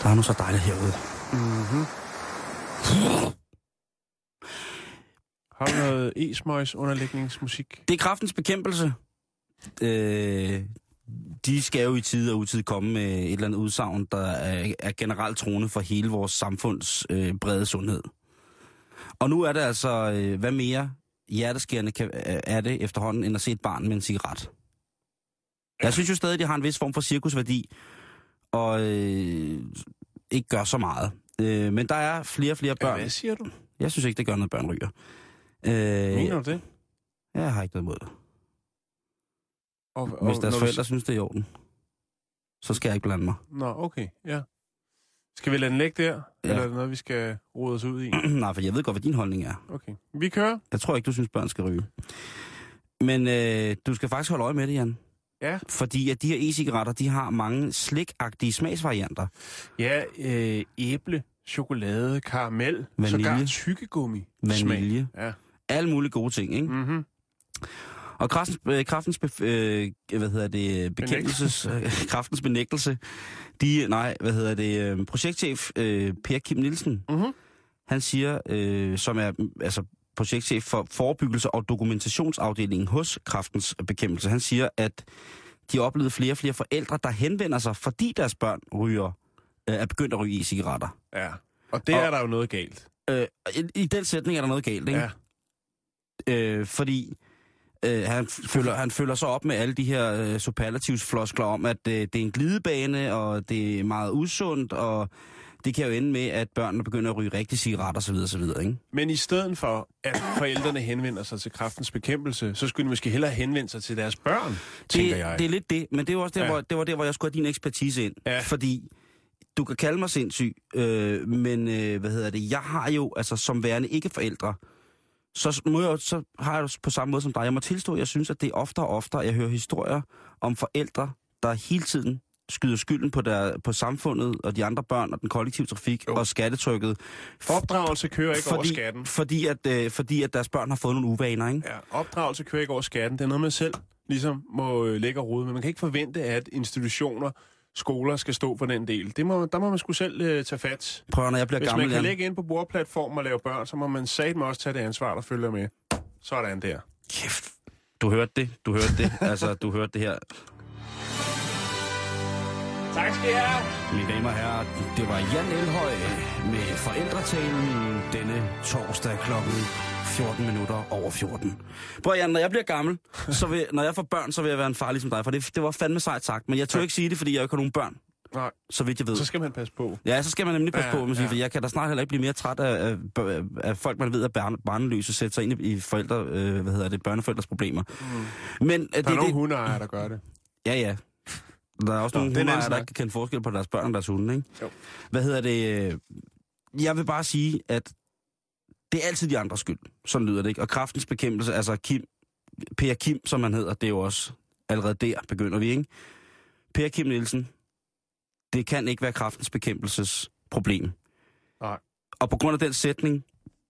[SPEAKER 5] Der er nu så dejligt herude.
[SPEAKER 4] Mm-hmm. Har du noget e-smøjs underlægningsmusik?
[SPEAKER 5] Det er Kræftens Bekæmpelse. De skal jo i tid og utid komme med et eller andet udsagn, der er generelt troende for hele vores samfunds brede sundhed. Og nu er det altså, hvad mere hjerteskærende er det efterhånden, end at se et barn med en cigaret. Jeg synes jo stadig, at de har en vis form for cirkusværdi, og ikke gør så meget. Men der er flere og flere børn.
[SPEAKER 4] Hvad siger du?
[SPEAKER 5] Jeg synes ikke, det gør noget, børn ryger.
[SPEAKER 4] Mener du det?
[SPEAKER 5] Jeg har ikke noget imod det.
[SPEAKER 4] Og
[SPEAKER 5] hvis deres forældre synes, det er i orden, så skal jeg ikke blande mig.
[SPEAKER 4] Nå, okay, ja. Skal vi lade den ligge der? Ja. Eller er det noget, vi skal rode os ud i?
[SPEAKER 5] Nej, for jeg ved godt, hvad din holdning er.
[SPEAKER 4] Okay, vi kører.
[SPEAKER 5] Jeg tror ikke, du synes, børn skal ryge. Men du skal faktisk holde øje med det, Jan.
[SPEAKER 4] Ja.
[SPEAKER 5] Fordi at de her e-cigaretter, de har mange slikagtige smagsvarianter.
[SPEAKER 4] Ja, æble, chokolade, karamel,
[SPEAKER 5] vanilje,
[SPEAKER 4] sågar tykkegummi.
[SPEAKER 5] Vanilje.
[SPEAKER 4] Ja.
[SPEAKER 5] Alle mulige gode ting, ikke?
[SPEAKER 4] Mhm.
[SPEAKER 5] Og kræftens benægtelse, projektchef Per Kim Nielsen, han siger, som er altså projektchef for forebyggelse og dokumentationsafdelingen hos Kræftens Bekæmpelse, han siger, at de har oplevet flere og flere forældre, der henvender sig, fordi deres børn er begyndt at ryge e-cigaretter.
[SPEAKER 4] Ja, og det er der jo noget galt.
[SPEAKER 5] I den sætning er der noget galt, ikke? Ja. Fordi han følger så op med alle de her superlativsfloskler om, at det er en glidebane, og det er meget usundt, og det kan jo ende med, at børnene begynder at ryge rigtige cigaretter osv. ikke?
[SPEAKER 4] Men i stedet for, at forældrene henvender sig til Kræftens Bekæmpelse, så skulle de måske hellere henvende sig til deres børn, tænker jeg.
[SPEAKER 5] Det er lidt det, men det var også der, det var der, hvor jeg skulle have din ekspertise ind. Ja. Fordi du kan kalde mig sindssyg, men jeg har jo, altså som værende ikke forældre, så har jeg på samme måde som dig. Jeg må tilstå, at jeg synes, at det er oftere og oftere, jeg hører historier om forældre, der hele tiden skyder skylden på samfundet og de andre børn og den kollektive trafik og skattetrykket.
[SPEAKER 4] Opdragelse kører ikke over skatten.
[SPEAKER 5] Fordi at deres børn har fået nogle uvaner, ikke? Ja,
[SPEAKER 4] opdragelse kører ikke over skatten. Det er noget, man selv ligesom må lægge og rode. Men man kan ikke forvente, at institutioner, skoler skal stå for den del. Der må man sgu selv tage fat.
[SPEAKER 5] Prøv, når jeg bliver
[SPEAKER 4] Hvis
[SPEAKER 5] gammel,
[SPEAKER 4] man kan lægge ind på bordplatform og lave børn, så må man satme også tage det ansvar, der følger med. Sådan der.
[SPEAKER 5] Kæft. Du hørte det. Altså, du hørte det her.
[SPEAKER 4] Tak skal I have.
[SPEAKER 5] Mine damer og herrer, det var Jan Elhøj med forældretalen denne torsdag klokken 14:14. Prøv Jan, når jeg bliver gammel, når jeg får børn, så vil jeg være en far ligesom dig, for det var fandme sejt sagt, men jeg tør ikke sige det, fordi jeg ikke har nogen børn.
[SPEAKER 4] Nej.
[SPEAKER 5] Så vidt jeg ved.
[SPEAKER 4] Så skal man passe på.
[SPEAKER 5] Ja, så skal man nemlig passe på, for jeg kan da snart heller ikke blive mere træt af folk, man ved er barnløse, sætte sig ind i børneforældres problemer. Men
[SPEAKER 4] der er nogle hundeejere, der gør det.
[SPEAKER 5] Ja. Der er også nogle hundeejere, der ikke kan kende forskel på deres børn og deres hunde, ikke? Jo. Jeg vil bare sige, at det er altid de andres skyld. Sådan lyder det, ikke? Og Kræftens Bekæmpelse, altså Per Kim, som han hedder, det er jo også allerede der begynder vi, ikke? Per Kim Nielsen, det kan ikke være Kræftens Bekæmpelses problem.
[SPEAKER 4] Nej.
[SPEAKER 5] Og på grund af den sætning,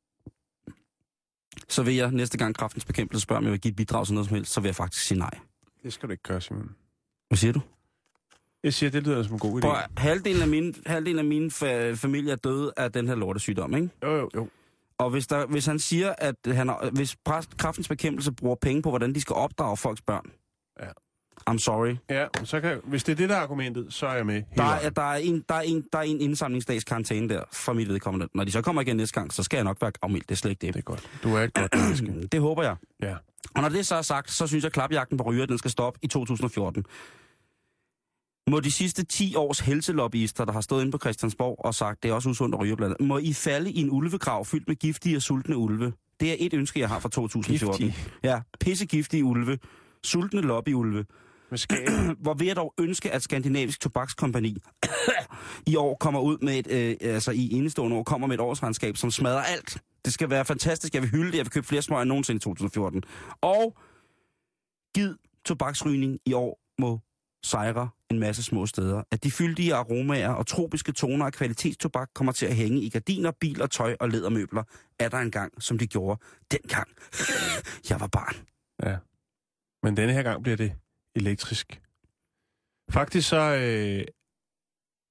[SPEAKER 5] så vil jeg næste gang Kræftens Bekæmpelse spørger, om jeg vil give et bidrag til noget som helst, så vil jeg faktisk sige nej.
[SPEAKER 4] Det skal du ikke gøre, Simon.
[SPEAKER 5] Hvad siger du?
[SPEAKER 4] Jeg siger, det lyder som en god idé.
[SPEAKER 5] Halvdelen af min familie er døde af den her lortesygdom, ikke?
[SPEAKER 4] Jo.
[SPEAKER 5] Og hvis han siger, at hvis Kræftens Bekæmpelse bruger penge på, hvordan de skal opdrage folks børn. Ja. I'm sorry.
[SPEAKER 4] Ja, så hvis det er det, der er argumentet, så er jeg med.
[SPEAKER 5] Der er en indsamlingsdags karantæne der, for mit vedkommende. Når de så kommer igen næste gang, så skal jeg nok være gavmild. Det er slet ikke det.
[SPEAKER 4] Det er godt. Du er et godt menneske.
[SPEAKER 5] Det håber jeg.
[SPEAKER 4] Ja.
[SPEAKER 5] Og når det så er sagt, så synes jeg, at klapjagten på ryger, den skal stoppe i 2014. Må de sidste 10 års helselobbyister, der har stået inde på Christiansborg og sagt, det er også usundt at ryge blandt andet, må I falde i en ulvegrav fyldt med giftige og sultne ulve. Det er et ønske, jeg har fra 2014. Giftige. Ja, pissegiftige ulve. Sultne lobbyulve. Hvor vil jeg dog ønske, at Skandinavisk Tobakskompagni i år kommer ud med i enestående år kommer med et årsregnskab, som smadrer alt. Det skal være fantastisk. Jeg vil hylde det. Jeg vil købe flere smøger end nogensinde i 2014. Og giv tobaksrygning i år må sejre en masse små steder. At de fyldige aromaer og tropiske toner af kvalitetstobak kommer til at hænge i gardiner, biler, tøj og lædermøbler, er der engang, som de gjorde dengang. Jeg var barn.
[SPEAKER 4] Ja. Men denne her gang bliver det elektrisk. Faktisk så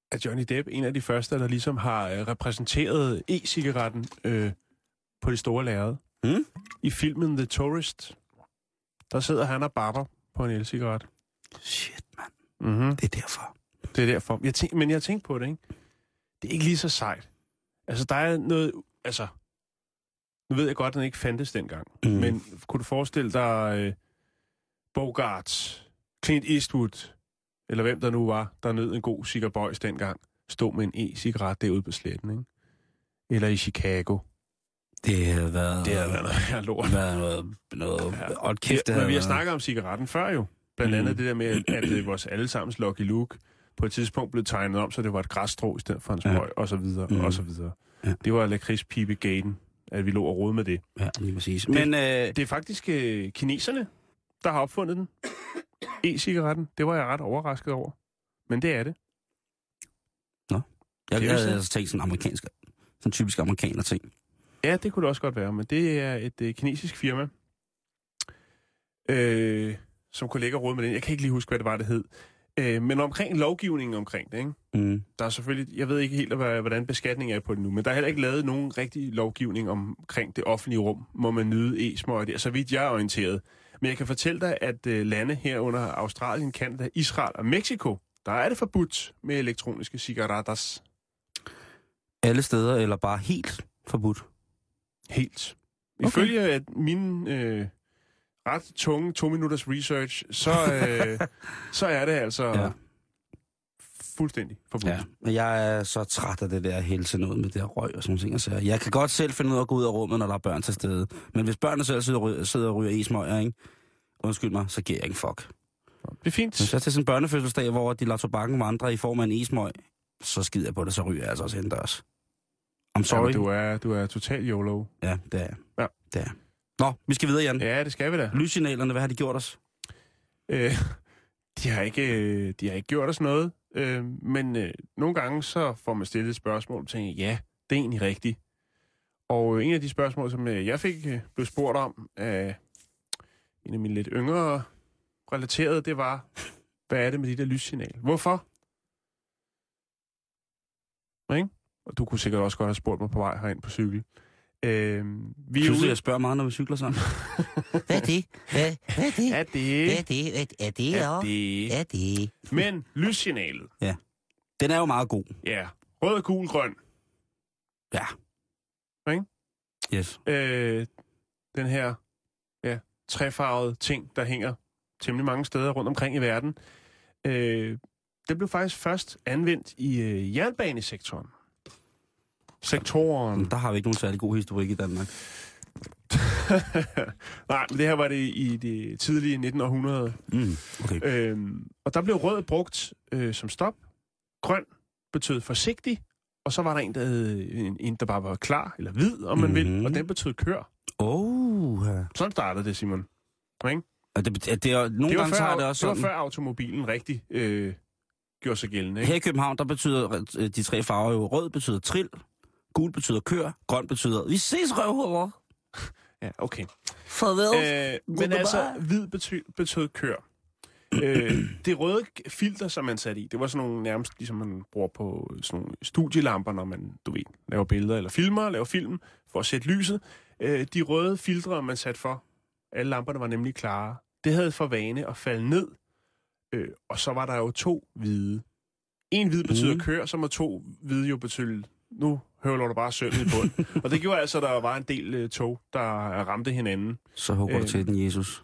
[SPEAKER 4] er Johnny Depp en af de første, der ligesom har repræsenteret e-cigaretten på det store lærred.
[SPEAKER 5] Mm?
[SPEAKER 4] I filmen The Tourist, der sidder han og barber på en el-cigaret.
[SPEAKER 5] Shit, mand.
[SPEAKER 4] Mm-hmm.
[SPEAKER 5] Det er derfor.
[SPEAKER 4] Det er derfor. Men jeg tænkte på det, ikke? Det er ikke lige så sejt. Altså, der er noget... Altså, nu ved jeg godt, at den ikke fandtes dengang. Men kunne du forestille dig Bogart, Clint Eastwood, eller hvem der nu var, der nød en god cigarettbøjs dengang, stod med en e-cigaret derude på sletten, ikke? Eller i Chicago.
[SPEAKER 5] Det har været
[SPEAKER 4] noget her lort.
[SPEAKER 5] Og kæft,
[SPEAKER 4] men vi har snakket om cigaretten før jo. Blandt andet det der med, at vores allesammens Lucky Luke på et tidspunkt blev tegnet om, så det var et græsstrå i stedet for en smøg, og så videre, og så videre. Ja. Det var lakridspibe-gaten, at vi lå og rode med det.
[SPEAKER 5] Ja, lige præcis.
[SPEAKER 4] Men det er faktisk kineserne, der har opfundet den. E-cigaretten. Det var jeg ret overrasket over. Men det er det.
[SPEAKER 5] Nå. Jeg havde altså tænkt sådan typisk amerikaner ting.
[SPEAKER 4] Ja, det kunne det også godt være, men det er et kinesisk firma, som kunne lægge råd med den. Jeg kan ikke lige huske, hvad det var, det hed. Men omkring lovgivningen omkring det, ikke? Mm. Der er selvfølgelig, jeg ved ikke helt, hvordan beskatningen er på det nu, men der er heller ikke lavet nogen rigtig lovgivning omkring det offentlige rum, må man nyde e-smøger der, så vidt jeg er orienteret. Men jeg kan fortælle dig, at lande herunder Australien, Canada, Israel og Mexico, der er det forbudt med elektroniske cigaretter.
[SPEAKER 5] Alle steder, eller bare helt forbudt?
[SPEAKER 4] Helt. Okay. Ifølge at min ret tunge 2 minutters research, så er det altså fuldstændig forbudt. Ja,
[SPEAKER 5] men jeg er så træt af det der helse noget med det der røg og sådan ting. Så jeg kan godt selv finde ud af at gå ud af rummet, når der er børn til stede. Men hvis børnene selv sidder og ryger e-smøger, ikke? Undskyld mig, så giver jeg ikke fuck.
[SPEAKER 4] Det er fint.
[SPEAKER 5] Hvis jeg til sådan en børnefødselsdag, hvor de lader tobakken vandre i form af en e-smøg, så skider jeg på det, så ryger jeg altså også indendørs. I'm sorry.
[SPEAKER 4] Ja, du er total YOLO.
[SPEAKER 5] Ja, det er jeg.
[SPEAKER 4] Ja.
[SPEAKER 5] Det er. Nå, vi skal videre, Jan.
[SPEAKER 4] Ja, det skal vi da.
[SPEAKER 5] Lyssignalerne, hvad har de gjort os?
[SPEAKER 4] De har ikke gjort os noget. Men nogle gange så får man stillet et spørgsmål og tænker, ja, det er egentlig rigtigt. Og en af de spørgsmål, som jeg blev spurgt om af en af mine lidt yngre relaterede, det var, hvad er det med de der lyssignal? Hvorfor? Ikke? Og du kunne sikkert også godt have spurgt mig på vej herind på cykel.
[SPEAKER 5] Vi synes, jeg spørger meget, når vi cykler sammen.
[SPEAKER 6] Hvad er det? Hvad er det?
[SPEAKER 4] Er det?
[SPEAKER 6] Hvad er det? Er det?
[SPEAKER 4] Er det? Men lyssignalet.
[SPEAKER 5] Ja. Den er jo meget god.
[SPEAKER 4] Ja. Rød, gul, grøn.
[SPEAKER 5] Ja.
[SPEAKER 4] Ikke?
[SPEAKER 5] Yes.
[SPEAKER 4] Den her trefarvede ting, der hænger temmelig mange steder rundt omkring i verden. Det blev faktisk først anvendt i jernbanesektoren. Sektoren.
[SPEAKER 5] Der har vi ikke nogen særlig god historik i Danmark.
[SPEAKER 4] Nej, men det her var det i det tidlige 1900'ere.
[SPEAKER 5] Okay.
[SPEAKER 4] Og der blev rød brugt som stop. Grøn betød forsigtig. Og så var der en, der bare var klar, eller hvid, om man vil. Og den betød kør. Sådan startede det, Simon. Ikke?
[SPEAKER 5] Det var
[SPEAKER 4] før automobilen rigtig gjorde sig gældende. Ikke?
[SPEAKER 5] Her i København, der betyder de tre farver jo, rød betyder trill, gul betyder kør, grøn betyder, vi ses røvhuller.
[SPEAKER 4] Ja, okay.
[SPEAKER 6] Farvel.
[SPEAKER 4] Men altså, hvid betød kør. Det røde filter, som man satte i, det var sådan nogle nærmest, ligesom man bruger på sådan nogle studielamper, når man, laver billeder eller laver film, for at sætte lyset. De røde filtre, man satte for, alle lamperne var nemlig klare. Det havde for vane at falde ned, og så var der jo 2 hvide. En hvid betyder kør, så må 2 hvide jo betyde, nu høvler du bare søvnet i bund. Og det gjorde altså, at der var en del tog, der ramte hinanden.
[SPEAKER 5] Så hugger du til den, Jesus.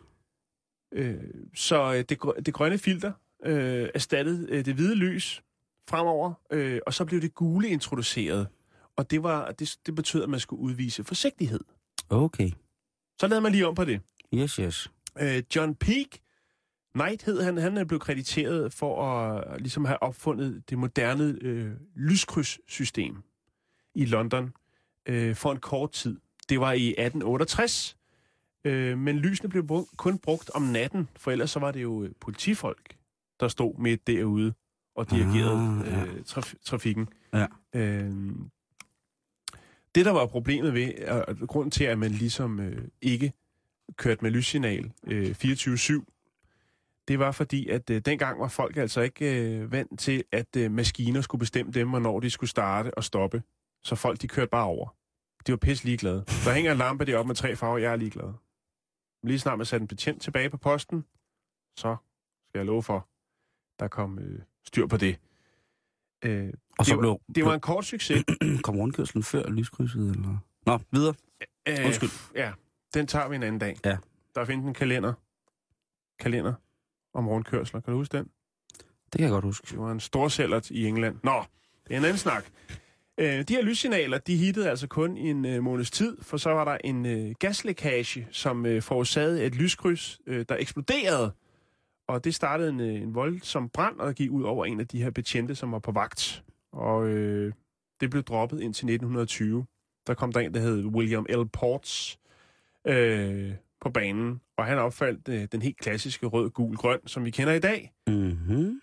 [SPEAKER 4] Så det grønne filter erstattede det hvide lys fremover, og så blev det gule introduceret. Og det betød, at man skulle udvise forsigtighed.
[SPEAKER 5] Okay.
[SPEAKER 4] Så lavede man lige om på det.
[SPEAKER 5] Yes.
[SPEAKER 4] John Peake Knight hed han er blevet krediteret for at ligesom have opfundet det moderne lyskryds-system i London for en kort tid. Det var i 1868, men lysene blev kun brugt om natten, for ellers så var det jo politifolk, der stod midt derude og dirigerede trafikken. Ja. Det, der var problemet ved, og grunden til, at man ligesom ikke kørte med lyssignal 24/7, Det var fordi, at dengang var folk altså ikke vant til, at maskiner skulle bestemme dem, hvornår de skulle starte og stoppe. Så folk, de kørte bare over. De var pisse ligeglade. Der hænger en lampe deroppe med 3 farver, jeg er ligeglad. Lige snart man satte en betjent tilbage på posten, så skal jeg love for, der kom styr på det.
[SPEAKER 5] Og så
[SPEAKER 4] det var en kort succes.
[SPEAKER 5] Kom rundkørslen før lyskrydset, eller? Nå, videre. Undskyld.
[SPEAKER 4] Ja, den tager vi en anden dag.
[SPEAKER 5] Ja.
[SPEAKER 4] Der findes en kalender om rundkørsler. Kan du huske den?
[SPEAKER 5] Det kan jeg godt huske.
[SPEAKER 4] Det var en storsælgert i England. Nå, det er en anden snak. De her lyssignaler, de hittede altså kun i en måneds tid, for så var der en gaslækage, som forårsagede et lyskryds, der eksploderede. Og det startede en voldsom brand, og der gik ud over en af de her betjente, som var på vagt. Og det blev droppet indtil 1920. Der kom der en, der hed William L. Ports på banen, og han opfandt den helt klassiske rød, gul, grøn, som vi kender i dag.
[SPEAKER 5] Mhm.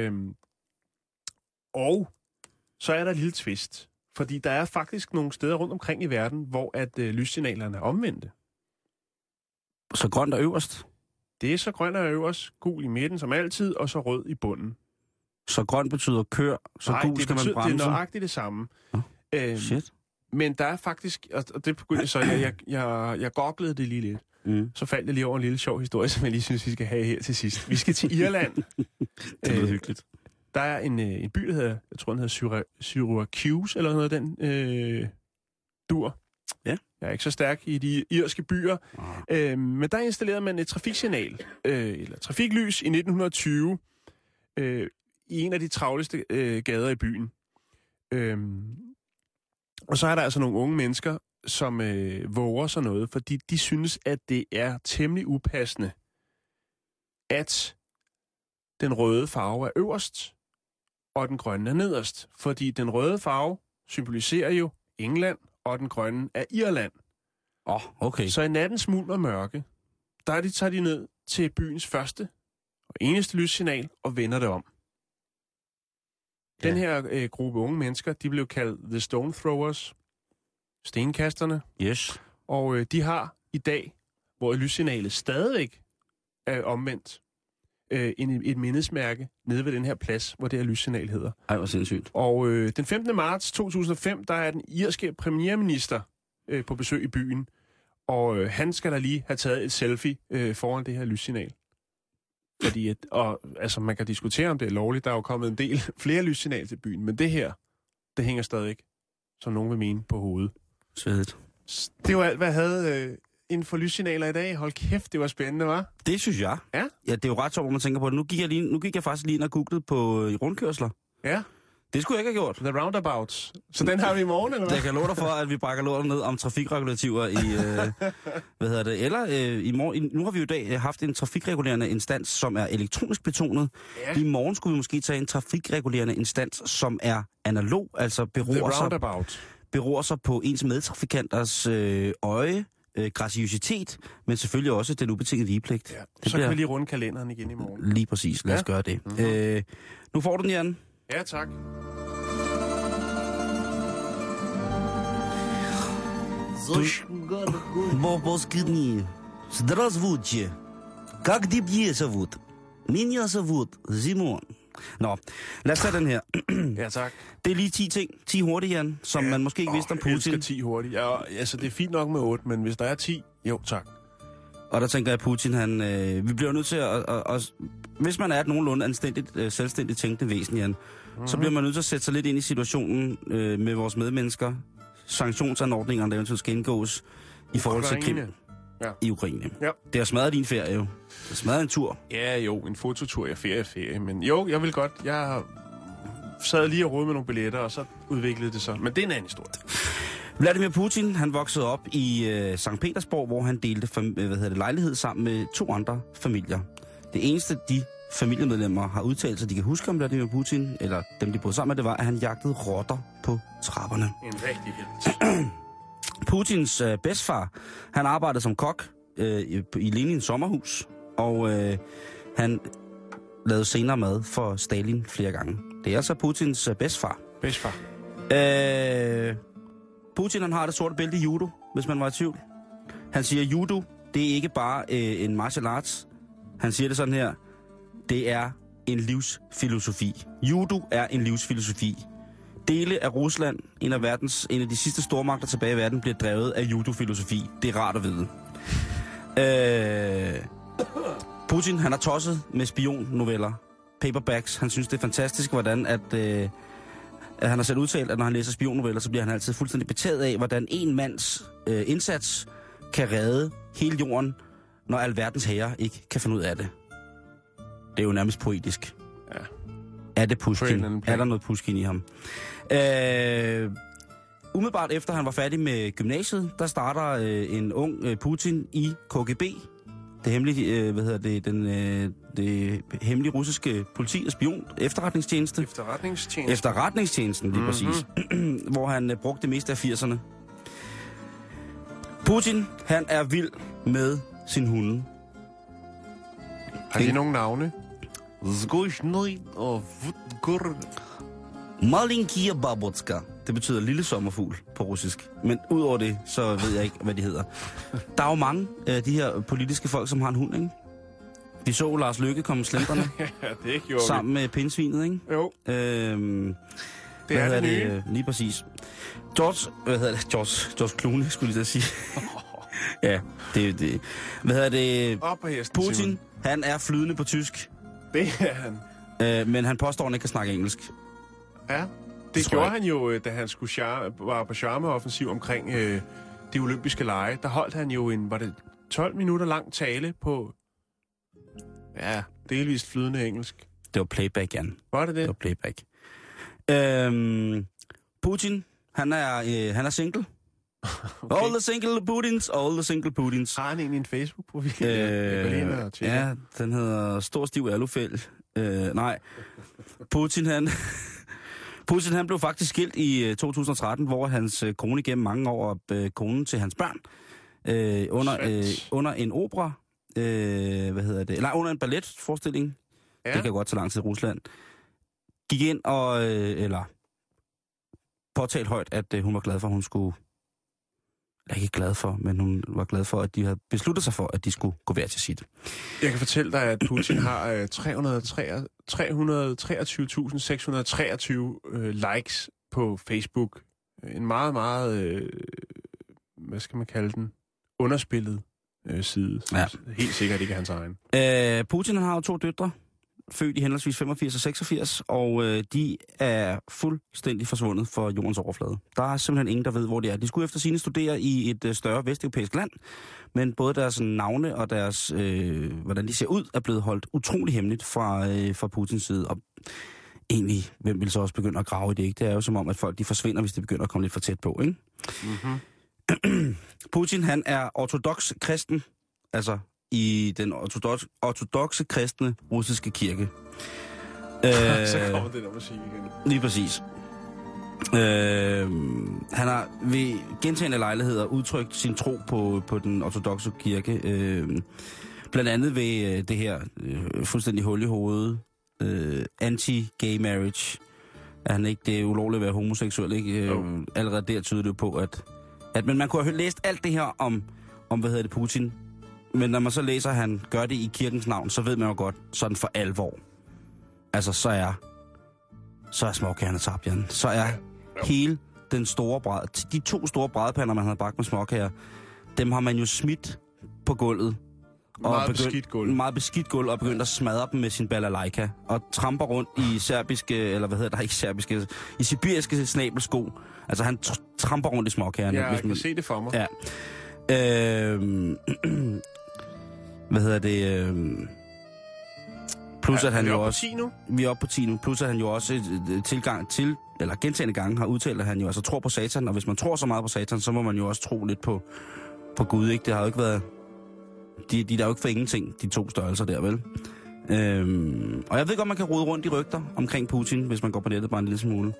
[SPEAKER 4] Og så er der et lille twist, fordi der er faktisk nogle steder rundt omkring i verden, hvor at lyssignalerne er omvendte.
[SPEAKER 5] Så grønt er øverst?
[SPEAKER 4] Det er så grøn er øverst, gul i midten som altid, og så rød i bunden.
[SPEAKER 5] Så grøn betyder kør, så
[SPEAKER 4] Nej,
[SPEAKER 5] gul skal man bremse?
[SPEAKER 4] det er nøjagtigt det samme.
[SPEAKER 5] Shit.
[SPEAKER 4] Men der er faktisk, og det begyndte så, jeg googlede det lige lidt. Så faldt jeg lige over en lille sjov historie, som jeg lige synes, vi skal have her til sidst. Vi skal til Irland.
[SPEAKER 5] Det lyder hyggeligt.
[SPEAKER 4] Der er en by, der hedder, jeg tror, den hedder Syracuse, eller noget af den dur. Ja. Jeg er ikke så stærk i de irske byer. Men der installerede man et trafiksignal, eller trafiklys i 1920, i en af de travleste gader i byen. Og så er der altså nogle unge mennesker, som våger sådan noget, fordi de synes, at det er temmelig upassende, at den røde farve er øverst, og den grønne er nederst. Fordi den røde farve symboliserer jo England, og den grønne er Irland.
[SPEAKER 5] Okay.
[SPEAKER 4] Så i nattens mulm og mørke, tager de ned til byens første og eneste lyssignal og vender det om. Ja. Den her gruppe unge mennesker, de blev kaldt The Stone Throwers, stenkasterne.
[SPEAKER 5] Yes.
[SPEAKER 4] Og de har i dag, hvor lyssignalet stadigvæk er omvendt, et mindesmærke nede ved den her plads, hvor det her lyssignal hedder.
[SPEAKER 5] Ej, hvor sindssygt.
[SPEAKER 4] Og den 15. marts 2005, der er den irske premierminister på besøg i byen, og han skal da lige have taget et selfie foran det her lyssignal. Fordi man kan diskutere, om det er lovligt. Der er jo kommet en del flere lyssignal til byen, men det her, det hænger stadig, som nogen vil mene, på hovedet.
[SPEAKER 5] Svedigt.
[SPEAKER 4] Det var alt, hvad jeg havde inden for lyssignaler i dag. Hold kæft, det var spændende, hva'?
[SPEAKER 5] Det synes jeg.
[SPEAKER 4] Ja?
[SPEAKER 5] Ja, det er jo ret sjovt, hvor man tænker på det. Nu gik jeg faktisk lige ind og googlede på rundkørsler.
[SPEAKER 4] Ja.
[SPEAKER 5] Det skulle jeg ikke have gjort.
[SPEAKER 4] The Roundabouts. Så den har vi i morgen, eller hvad?
[SPEAKER 5] Jeg kan love dig for, at vi brækker lortet ned om trafikregulativer i... i morgen. Nu har vi jo i dag haft en trafikregulerende instans, som er elektronisk betonet. Ja. I morgen skulle vi måske tage en trafikregulerende instans, som er analog, altså beror sig på ens medtrafikanters øje, graciøsitet, men selvfølgelig også den ubetingede vigepligt.
[SPEAKER 4] Ja. Så kan vi lige runde kalenderen igen i morgen.
[SPEAKER 5] Lige præcis. Lad os gøre det. Mm-hmm. Nu får du den, Jan.
[SPEAKER 4] Ja, tak.
[SPEAKER 5] Бобоскидни. Здравствуйте. Как тебя зовут? Меня зовут Simon. Nå, lad os tage den her.
[SPEAKER 4] Ja, tak.
[SPEAKER 5] Det er lige 10 ting. 10 hurtigt, Jan, som man måske ikke vidste om Putin.
[SPEAKER 4] Jeg elsker 10 hurtigt. Ja, altså, det er fint nok med 8, men hvis der er 10, jo, tak.
[SPEAKER 5] Og der tænker jeg, Putin, vi bliver nødt til at hvis man er et nogenlunde anstændigt, selvstændigt tænkende væsen, Jan, så bliver man nødt til at sætte sig lidt ind i situationen med vores medmennesker, sanktionsanordningerne, der eventuelt skal indgås i forhold til krig i Ukraine. Ja. Det har smadret din ferie jo. Det har smadret en tur.
[SPEAKER 4] Ja, jo, en fototur, ferie. Men jo, jeg vil godt. Jeg sad lige og rodede med nogle billetter, og så udviklede det så. Men det er en anden historie.
[SPEAKER 5] Vladimir Putin, han voksede op i Sankt Petersborg, hvor han delte lejlighed sammen med 2 andre familier. Det eneste, de familiemedlemmer har udtalt sig, de kan huske om Vladimir Putin, eller dem, de boede sammen med, det var, at han jagtede rotter på trapperne.
[SPEAKER 4] En rigtig helt.
[SPEAKER 5] Putins bedstfar, han arbejdede som kok i Lenins sommerhus, og han lavede senere mad for Stalin flere gange. Det er altså Putins bedstfar. Putin, han har det sorte bælte i judo, hvis man var i tvivl. Han siger, judo, det er ikke bare en martial arts. Han siger det sådan her. det er en livsfilosofi. Judo er en livsfilosofi. Dele af Rusland, en af de sidste stormagter tilbage i verden, bliver drevet af judofilosofi. Det er rart at vide. Putin, han er tosset med spionnoveller. Paperbacks. Han synes, det er fantastisk, hvordan at han har selv udtalt, at når han læser spionnoveller, så bliver han altid fuldstændig betaget af, hvordan en mands indsats kan redde hele jorden, når alverdens herrer ikke kan finde ud af det. Det er jo nærmest poetisk.
[SPEAKER 4] Ja.
[SPEAKER 5] Er det Pushkin? Er der noget Pushkin i ham? Umiddelbart efter han var færdig med gymnasiet, der starter en ung Putin i KGB. Det hemmelige, det hemmelige russiske politi og spion efterretningstjeneste. Efterretningstjenesten, lige præcis. Hvor han brugte det meste af 80'erne. Putin, han er vild med sin hunde.
[SPEAKER 4] Har de nogle navne?
[SPEAKER 5] Malinkia babotska. Det betyder lille sommerfugl på russisk. Men udover det, så ved jeg ikke, hvad de hedder. Der er jo mange af de her politiske folk, som har en hund, ikke? Vi så Lars Løkke komme slendrene.
[SPEAKER 4] Ja, det gjorde
[SPEAKER 5] sammen med pindsvinet, ikke?
[SPEAKER 4] Jo.
[SPEAKER 5] Det
[SPEAKER 4] er det nye.
[SPEAKER 5] Lige præcis. George Clooney, skulle jeg sige. Ja, det. Hvad hedder det?
[SPEAKER 4] Op på hesten,
[SPEAKER 5] Putin,
[SPEAKER 4] Simon.
[SPEAKER 5] han er flydende på tysk.
[SPEAKER 4] Det er han.
[SPEAKER 5] Men han påstår, han ikke kan snakke engelsk.
[SPEAKER 4] Ja, det gjorde han jo, da han var på charmeoffensiv omkring de olympiske lege. Der holdt han jo var det 12 minutter lang tale på, delvist flydende engelsk.
[SPEAKER 5] Det var playback, Jan.
[SPEAKER 4] Var det det?
[SPEAKER 5] Det var playback. Putin, han er single. Okay. All the single Putins.
[SPEAKER 4] Har han egentlig en Facebook-profil?
[SPEAKER 5] Ja, den hedder Stor Stiv Alufæld. Nej. Putin, han blev faktisk skilt i 2013, hvor hans kone gennem mange år konen til hans børn under en opera, eller under en balletforestilling. Ja. Det kan godt tage lang tid i Rusland. Gik ind og påtalt højt, at hun var glad for, at hun skulle. Ikke glad for, men hun var glad for, at de havde besluttet sig for, at de skulle gå hver til sit.
[SPEAKER 4] Jeg kan fortælle dig, at Putin har 323.623 likes på Facebook. En meget, meget, hvad skal man kalde den, underspillet side. Ja. Helt sikkert ikke hans egen.
[SPEAKER 5] Putin har jo 2 døtre, født i henholdsvis 85 og 86, og de er fuldstændig forsvundet fra jordens overflade. Der er simpelthen ingen, der ved, hvor de er. De skulle efter sine studere i et større vesteuropæisk land, men både deres navne og deres, hvordan de ser ud, er blevet holdt utrolig hemmeligt fra Putins side. Og egentlig, hvem vil så også begynde at grave i det, ikke? Det er jo som om, at folk de forsvinder, hvis de begynder at komme lidt for tæt på, ikke? Mm-hmm. Putin, han er ortodoks kristen, altså i den ortodokse kristne russiske kirke.
[SPEAKER 4] Så kommer det der musik igen.
[SPEAKER 5] Lige præcis. Han har ved gentagne lejligheder udtrykt sin tro på den ortodokse kirke. Blandt andet ved det her fuldstændig hul i hovedet. Anti-gay marriage. Det er ulovligt at være homoseksuel, ikke? Allerede der tyder det på, at men man kunne have læst alt det her om Putin. Men når man så læser, at han gør det i kirkens navn, så ved man jo godt, sådan for alvor. Altså, så er småkagerne tabt, Jan. Så er hele den store bræd, de 2 store brædpander, man havde bagt med småkager, dem har man jo smidt på gulvet. Meget beskidt gulv, og begyndt at smadre dem med sin balalaika. Og tramper rundt i i sibiriske snabelsko. Altså, han tramper rundt i småkagerne.
[SPEAKER 4] Ja, jeg kan se det for mig.
[SPEAKER 5] Ja. Plus at han jo også... Vi er oppe på 10 nu. Plus at han jo også gentagne gange har udtalt, at han jo altså tror på Satan. Og hvis man tror så meget på Satan, så må man jo også tro lidt på Gud, ikke? Det har jo ikke været... De er der jo ikke for ingenting, de 2 størrelser der, vel? Og jeg ved godt, man kan rode rundt i rygter omkring Putin, hvis man går på nettet bare en lille smule.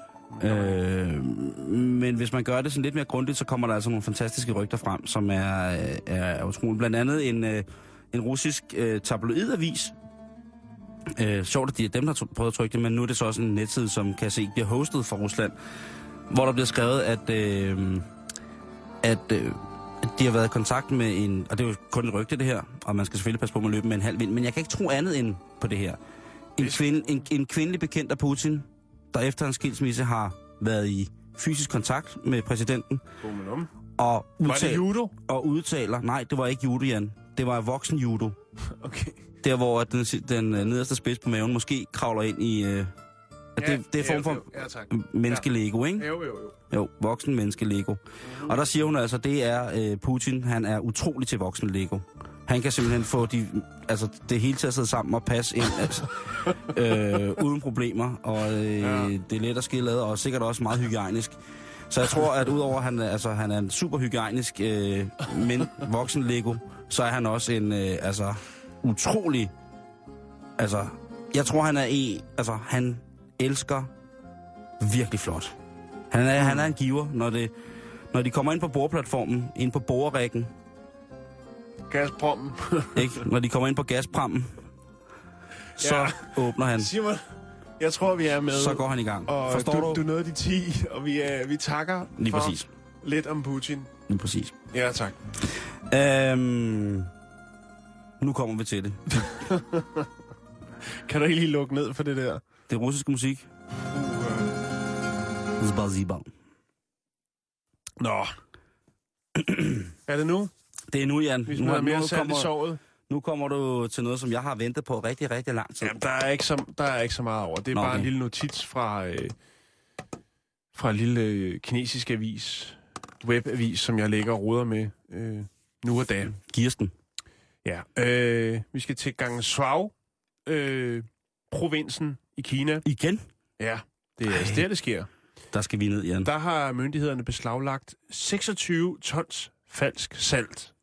[SPEAKER 5] Men hvis man gør det sådan lidt mere grundigt, så kommer der altså nogle fantastiske rygter frem, som er utroligt. Blandt andet en russisk tabloidavis. Sjovt, at de er dem, der prøvet at trykke det, men nu er det så også en netside, som kan se bliver hostet fra Rusland, hvor der bliver skrevet, at de har været i kontakt med en, og det er jo kun et rygte det her, og man skal selvfølgelig passe på med at løbe med en halv vind, men jeg kan ikke tro andet end på det her. En kvindelig bekendt af Putin, der efter hans skilsmisse har været i fysisk kontakt med præsidenten, og udtaler, nej, det var ikke judo, Jan. Det var voksen judo.
[SPEAKER 4] Okay.
[SPEAKER 5] Der, hvor den nederste spids på maven måske kravler ind i... det er form for menneskelego, ikke? Jo, voksen menneskelego. Og der siger hun altså, det er Putin, han er utrolig til voksen Lego. Han kan simpelthen få det hele til at sidde sammen og passe ind, uden problemer. Og det er let at skille og sikkert også meget hygiejnisk. Så jeg tror, at udover at han er en super hygiejnisk men voksen Lego, så er han også en utrolig... jeg tror, han elsker virkelig flot. Han er en giver, når de kommer ind på boreplatformen, ind på borerækken.
[SPEAKER 4] Gazprommen.
[SPEAKER 5] Ikke? Når de kommer ind på gasprammen, så åbner han.
[SPEAKER 4] Simon, jeg tror, vi er med.
[SPEAKER 5] Så går han i gang.
[SPEAKER 4] Og
[SPEAKER 5] forstår
[SPEAKER 4] du nåede de 10, og vi takker
[SPEAKER 5] lige
[SPEAKER 4] for
[SPEAKER 5] præcis.
[SPEAKER 4] Lidt om Putin.
[SPEAKER 5] Lige præcis.
[SPEAKER 4] Ja, tak.
[SPEAKER 5] Nu kommer vi til det.
[SPEAKER 4] Kan du ikke lige lukke ned for det der?
[SPEAKER 5] Det er russisk musik.
[SPEAKER 4] Nå. Er det nu?
[SPEAKER 5] Det er nu, Jan.
[SPEAKER 4] Hvis man er mere salt i såret.
[SPEAKER 5] Nu kommer du til noget, som jeg har ventet på rigtig, rigtig lang tid.
[SPEAKER 4] Jamen, der er ikke så meget over. Det er bare en lille notits fra en lille kinesisk avis, webavis, som jeg lægger og roder med nu og da.
[SPEAKER 5] Kirsten.
[SPEAKER 4] Ja. Vi skal til Guangzhou, provinsen i Kina.
[SPEAKER 5] Igen?
[SPEAKER 4] Ja, det er der, det sker.
[SPEAKER 5] Der skal vi ned, Jan.
[SPEAKER 4] Der har myndighederne beslaglagt 26 tons falsk salt.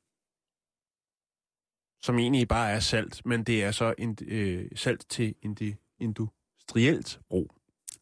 [SPEAKER 4] Som egentlig bare er salt, men det er så salt til industrielt brug.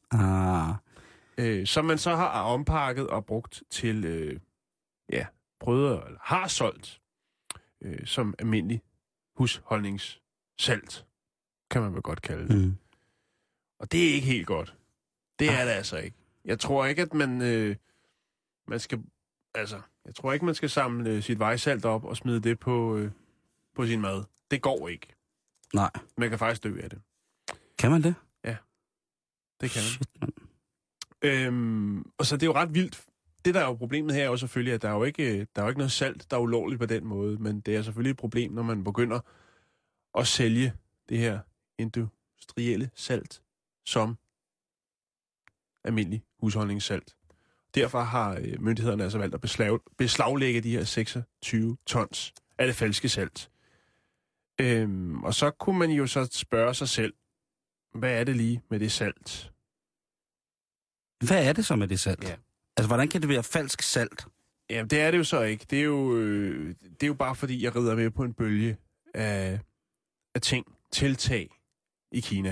[SPEAKER 4] Som man så har ompakket og brugt til, brødre, eller har solgt som almindelig husholdningssalt, kan man vel godt kalde det. Og det er ikke helt godt. Det er det altså ikke. Jeg tror ikke, at man skal... jeg tror ikke, man skal samle sit vejsalt op og smide det på sin mad. Det går ikke.
[SPEAKER 5] Nej.
[SPEAKER 4] Man kan faktisk dø af det.
[SPEAKER 5] Kan man det?
[SPEAKER 4] Ja. Det kan man.
[SPEAKER 5] Shit,
[SPEAKER 4] og så det er jo ret vildt. Det, der er jo problemet her, er jo selvfølgelig, at der er jo ikke noget salt, der er ulovligt på den måde, men det er selvfølgelig et problem, når man begynder at sælge det her industrielle salt som almindelig husholdningssalt. Derfor har myndighederne altså valgt at beslaglægge de her 26 tons af det falske salt. Og så kunne man jo så spørge sig selv, hvad er det lige med det salt?
[SPEAKER 5] Hvad er det så med det salt?
[SPEAKER 4] Ja.
[SPEAKER 5] Altså, hvordan kan det være falsk salt?
[SPEAKER 4] Jamen, det er det jo så ikke. Det er jo bare fordi, jeg rider med på en bølge af tiltag i Kina.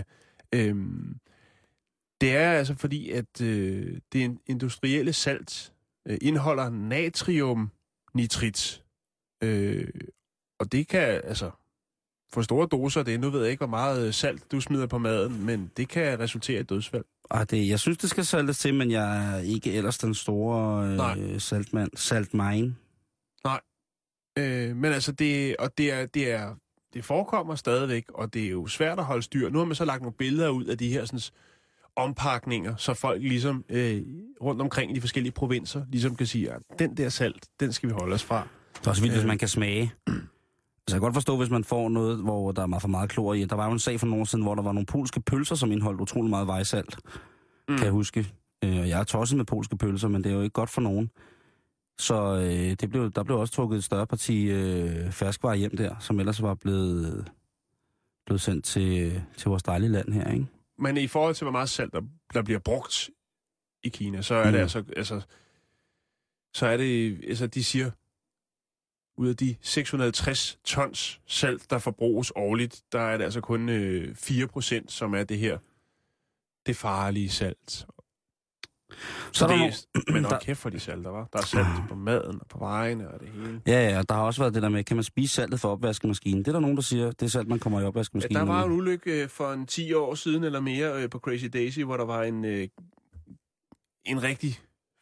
[SPEAKER 4] Det er altså fordi, at det industrielle salt indeholder natriumnitrit. Og det kan få store doser af det. Nu ved jeg ikke, hvor meget salt du smider på maden, men det kan resultere i dødsfald.
[SPEAKER 5] Jeg synes, det skal saltes til, men jeg er ikke ellers den store saltmand. Saltmine. Nej.
[SPEAKER 4] Men altså, det forekommer stadigvæk, og det er jo svært at holde styr. Nu har man så lagt nogle billeder ud af de her sådan, ompakninger, så folk ligesom rundt omkring i de forskellige provinser ligesom kan sige, at den der salt, den skal vi holde os fra.
[SPEAKER 5] Det er også vildt, hvis man kan smage. Altså, jeg kan godt forstå, hvis man får noget, hvor der er for meget klor i. Der var jo en sag for nogle år siden, hvor der var nogle polske pølser, som indeholdt utrolig meget vejsalt. Kan jeg huske. Jeg er tosset med polske pølser, men det er jo ikke godt for nogen. Så der blev også trukket et større parti ferskvarer hjem der, som ellers var blevet sendt til vores dejlige land her, ikke?
[SPEAKER 4] Men i forhold til, hvor meget salt, der bliver brugt i Kina, så er det så er det, de siger, ud af de 650 tons salt, der forbruges årligt, der er det altså kun 4%, som er det farlige salt. Så men kæft for de salter, var. Der er salt på maden og på vejene og det hele.
[SPEAKER 5] Ja, der har også været det der med, kan man spise saltet fra opvaskemaskinen? Det er der nogen, der siger, det er salt, man kommer i opvaskemaskinen.
[SPEAKER 4] Ja, der var en ulykke for 10 år siden eller mere på Crazy Daisy, hvor der var en rigtig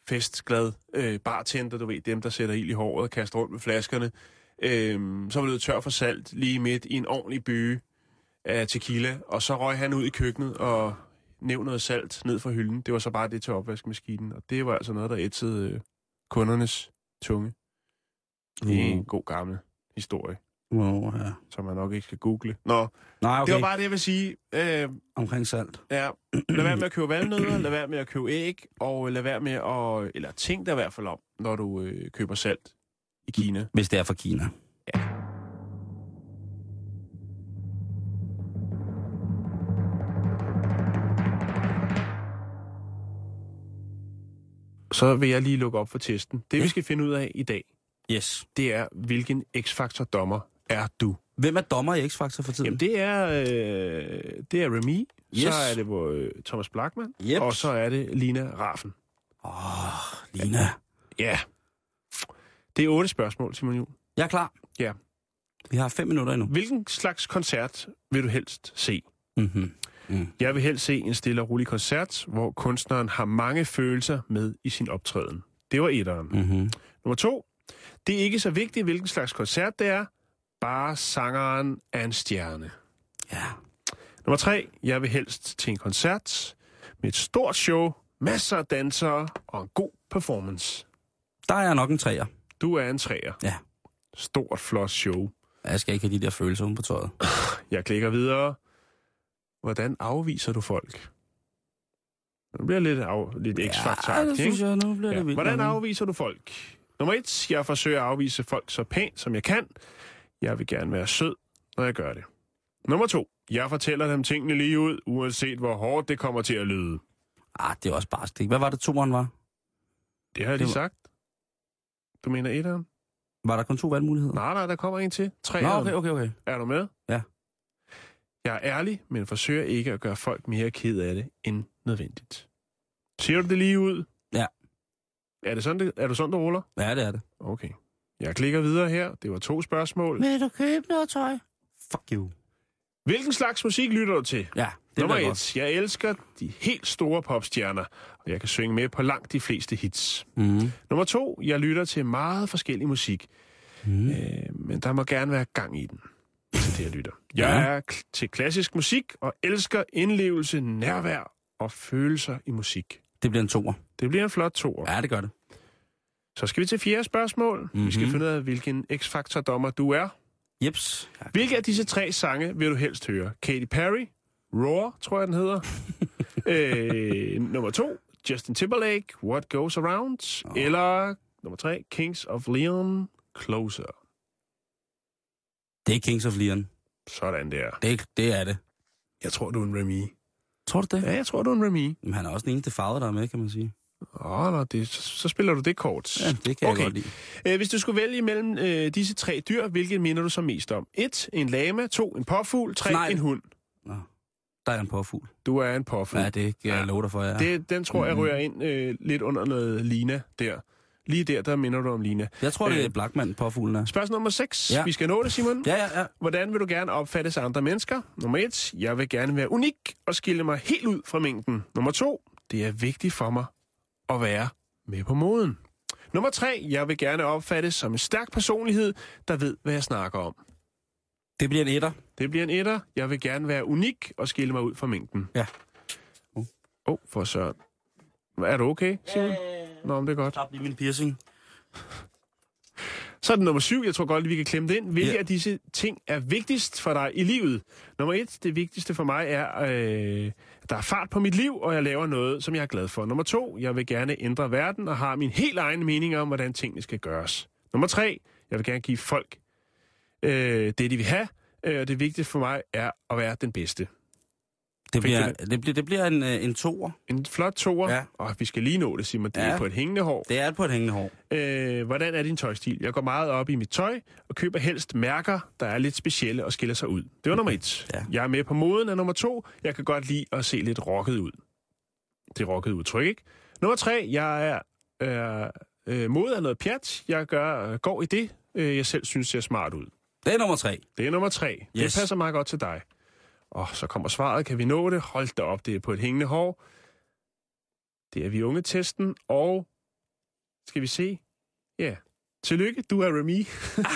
[SPEAKER 4] festglad bartender, du ved, dem, der sætter ild i håret og kaster rundt med flaskerne. Så var det tør for salt lige midt i en ordentlig byge af tequila, og så røg han ud i køkkenet og nævnte noget salt ned fra hylden. Det var så bare det til opvaskemaskinen, og det var altså noget, der ætsede kundernes tunge. Det er en god gammel historie,
[SPEAKER 5] Ja.
[SPEAKER 4] som man nok ikke skal google. Nå,
[SPEAKER 5] Nej, okay.
[SPEAKER 4] det var bare det, jeg vil sige.
[SPEAKER 5] Omkring salt.
[SPEAKER 4] Ja, lad være med at købe valnødder, lad være med at købe æg, og lad være med at, eller tænk dig i hvert fald om, når du køber salt i Kina.
[SPEAKER 5] Hvis det er fra Kina.
[SPEAKER 4] Ja. Så vil jeg lige lukke op for testen. Det, vi skal finde ud af i dag,
[SPEAKER 5] Yes.
[SPEAKER 4] det er, hvilken X-Factor-dommer er du?
[SPEAKER 5] Hvem er dommer i X-Factor for tiden?
[SPEAKER 4] Jamen, det er Remy,
[SPEAKER 5] Yes.
[SPEAKER 4] så er det Thomas Blackman,
[SPEAKER 5] Yep.
[SPEAKER 4] og så er det Lina Raffen.
[SPEAKER 5] Lina.
[SPEAKER 4] Ja. Det er 8 spørgsmål, Simon Juhl.
[SPEAKER 5] Jeg er klar.
[SPEAKER 4] Ja.
[SPEAKER 5] Vi har 5 minutter endnu.
[SPEAKER 4] Hvilken slags koncert vil du helst se?
[SPEAKER 5] Mm-hmm.
[SPEAKER 4] Jeg vil helst se en stille og rolig koncert, hvor kunstneren har mange følelser med i sin optræden. Det var etteren.
[SPEAKER 5] Mm-hmm.
[SPEAKER 4] Nummer 2. Det er ikke så vigtigt, hvilken slags koncert det er. Bare sangeren er en stjerne.
[SPEAKER 5] Ja.
[SPEAKER 4] Nummer 3. Jeg vil helst til en koncert med et stort show, masser af dansere og en god performance.
[SPEAKER 5] Der er jeg nok en 3'er.
[SPEAKER 4] Du er en 3'er.
[SPEAKER 5] Ja.
[SPEAKER 4] Stort, flot show.
[SPEAKER 5] Jeg skal ikke have de der følelser uden på tøjet.
[SPEAKER 4] Jeg klikker videre. Hvordan afviser du folk? Det bliver lidt X-faktor-agtigt,
[SPEAKER 5] det synes
[SPEAKER 4] ikke?
[SPEAKER 5] jeg, nu bliver det vildt.
[SPEAKER 4] Hvordan afviser du folk? Nummer 1. Jeg forsøger at afvise folk så pænt, som jeg kan. Jeg vil gerne være sød, når jeg gør det. Nummer 2. Jeg fortæller dem tingene lige ud, uanset hvor hårdt det kommer til at lyde.
[SPEAKER 5] Det er også bare stik. Hvad var det, 2'eren var?
[SPEAKER 4] Det har jeg lige sagt. Du mener 1'eren?
[SPEAKER 5] Var der kun 2 valgmuligheder?
[SPEAKER 4] Nej, der kommer en til. 3'eren.
[SPEAKER 5] Nå, okay.
[SPEAKER 4] Er du med?
[SPEAKER 5] Ja.
[SPEAKER 4] Jeg er ærlig, men forsøger ikke at gøre folk mere ked af det end nødvendigt. Siger du det lige ud?
[SPEAKER 5] Ja.
[SPEAKER 4] Er du sådan, du ruller?
[SPEAKER 5] Ja, det er det.
[SPEAKER 4] Okay. Jeg klikker videre her. Det var 2 spørgsmål.
[SPEAKER 6] Vil du købe noget tøj?
[SPEAKER 5] Fuck you.
[SPEAKER 4] Hvilken slags musik lytter du til?
[SPEAKER 5] Ja, det
[SPEAKER 4] Nummer
[SPEAKER 5] bliver
[SPEAKER 4] 1.
[SPEAKER 5] godt.
[SPEAKER 4] Jeg elsker de helt store popstjerner, og jeg kan synge med på langt de fleste hits.
[SPEAKER 5] Mm.
[SPEAKER 4] Nummer 2. Jeg lytter til meget forskellig musik, men der må gerne være gang i den. Det jeg lytter. Jeg er til klassisk musik og elsker indlevelse, nærvær og følelser i musik.
[SPEAKER 5] Det bliver en 2'er.
[SPEAKER 4] Det bliver en flot 2'er.
[SPEAKER 5] Ja, det gør det.
[SPEAKER 4] Så skal vi til 4. spørgsmål. Vi skal finde ud af, hvilken X-Factor-dommer du er.
[SPEAKER 5] Jeps.
[SPEAKER 4] Hvilke af disse 3 sange vil du helst høre? Katy Perry, Roar, tror jeg den hedder. Nummer 2, Justin Timberlake, What Goes Around. Eller nummer 3, Kings of Leon, Closer.
[SPEAKER 5] Det er Kings of Leon.
[SPEAKER 4] Sådan der.
[SPEAKER 5] Det er det.
[SPEAKER 4] Jeg tror, du er en Remy.
[SPEAKER 5] Tror du det?
[SPEAKER 4] Ja, jeg tror, du er en Remy.
[SPEAKER 5] Men han er også den eneste farve, der er med, kan man sige.
[SPEAKER 4] Så spiller du det kort.
[SPEAKER 5] Ja, det kan jeg godt lide.
[SPEAKER 4] Hvis du skulle vælge mellem disse 3 dyr, hvilket minder du så mest om? 1. En lama. 2. En påfugl. 3.
[SPEAKER 5] Snegl.
[SPEAKER 4] En hund.
[SPEAKER 5] Nå. Der er en påfugl.
[SPEAKER 4] Du er en påfugl.
[SPEAKER 5] Ja, det kan jeg love dig for, ja.
[SPEAKER 4] Den tror jeg rører ind lidt under noget Lina der. Lige der minder du om Lina.
[SPEAKER 5] Jeg tror, det er Blackman, påfuglen er.
[SPEAKER 4] Spørgsmål nummer 6.
[SPEAKER 5] Ja.
[SPEAKER 4] Vi skal nå det, Simon.
[SPEAKER 5] Ja.
[SPEAKER 4] Hvordan vil du gerne opfattes af andre mennesker? Nummer 1. Jeg vil gerne være unik og skille mig helt ud fra mængden. Nummer 2. Det er vigtigt for mig at være med på moden. Nummer 3. Jeg vil gerne opfattes som en stærk personlighed, der ved, hvad jeg snakker om.
[SPEAKER 5] Det bliver en 1'er.
[SPEAKER 4] Det bliver en 1'er. Jeg vil gerne være unik og skille mig ud fra mængden.
[SPEAKER 5] Ja.
[SPEAKER 4] For søren. Er du okay, Simon? Nå, men det er godt.
[SPEAKER 5] Stop lige min piercing.
[SPEAKER 4] Så er det nummer 7. Jeg tror godt, at vi kan klemme det ind. Hvilke af disse ting er vigtigst for dig i livet? Nummer 1. Det vigtigste for mig er, der er fart på mit liv, og jeg laver noget, som jeg er glad for. Nummer 2. Jeg vil gerne ændre verden og har min helt egen mening om, hvordan tingene skal gøres. Nummer 3. Jeg vil gerne give folk det, de vil have. Og det vigtigste for mig er at være den bedste.
[SPEAKER 5] Det bliver en 2'er.
[SPEAKER 4] En flot 2'er. Ja. Og vi skal lige nå det, Simon. Det er på et hængende hår.
[SPEAKER 5] Det er på et hængende hår.
[SPEAKER 4] Hvordan er din tøjstil? Jeg går meget op i mit tøj og køber helst mærker, der er lidt specielle og skiller sig ud. Det var nummer 1. Ja. Jeg er med på moden af nummer 2. Jeg kan godt lide at se lidt rocket ud. Det er rocket udtryk, ikke? Nummer 3. Jeg er mod af noget pjat. Jeg går i det, jeg selv synes ser smart ud.
[SPEAKER 5] Det er nummer 3.
[SPEAKER 4] Det er nummer 3. Yes. Det passer meget godt til dig. Så kommer svaret. Kan vi nå det? Hold da op, det er på et hængende hår. Det er vi unge-testen, og Skal vi se? Ja. Tillykke, du er Remy.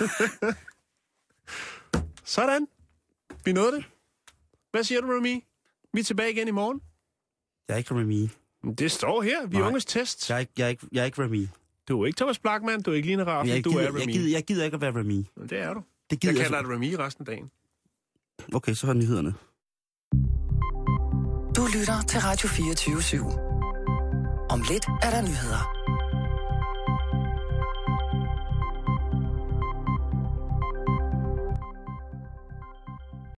[SPEAKER 4] Sådan. Vi nåede det. Hvad siger du, Remy? Vi er tilbage igen i morgen.
[SPEAKER 5] Jeg er ikke Remy.
[SPEAKER 4] Det står her. Vi er unges test.
[SPEAKER 5] Jeg er ikke Remy.
[SPEAKER 4] Du er ikke Thomas Blackman, du er ikke Line Raffen, du er Remy.
[SPEAKER 5] Jeg gider ikke at være Remy.
[SPEAKER 4] Det er du.
[SPEAKER 5] Jeg
[SPEAKER 4] kalder dig Remy resten af dagen.
[SPEAKER 5] Okay, så har nyhederne.
[SPEAKER 3] Du lytter til Radio 24/7. Om lidt er der nyheder.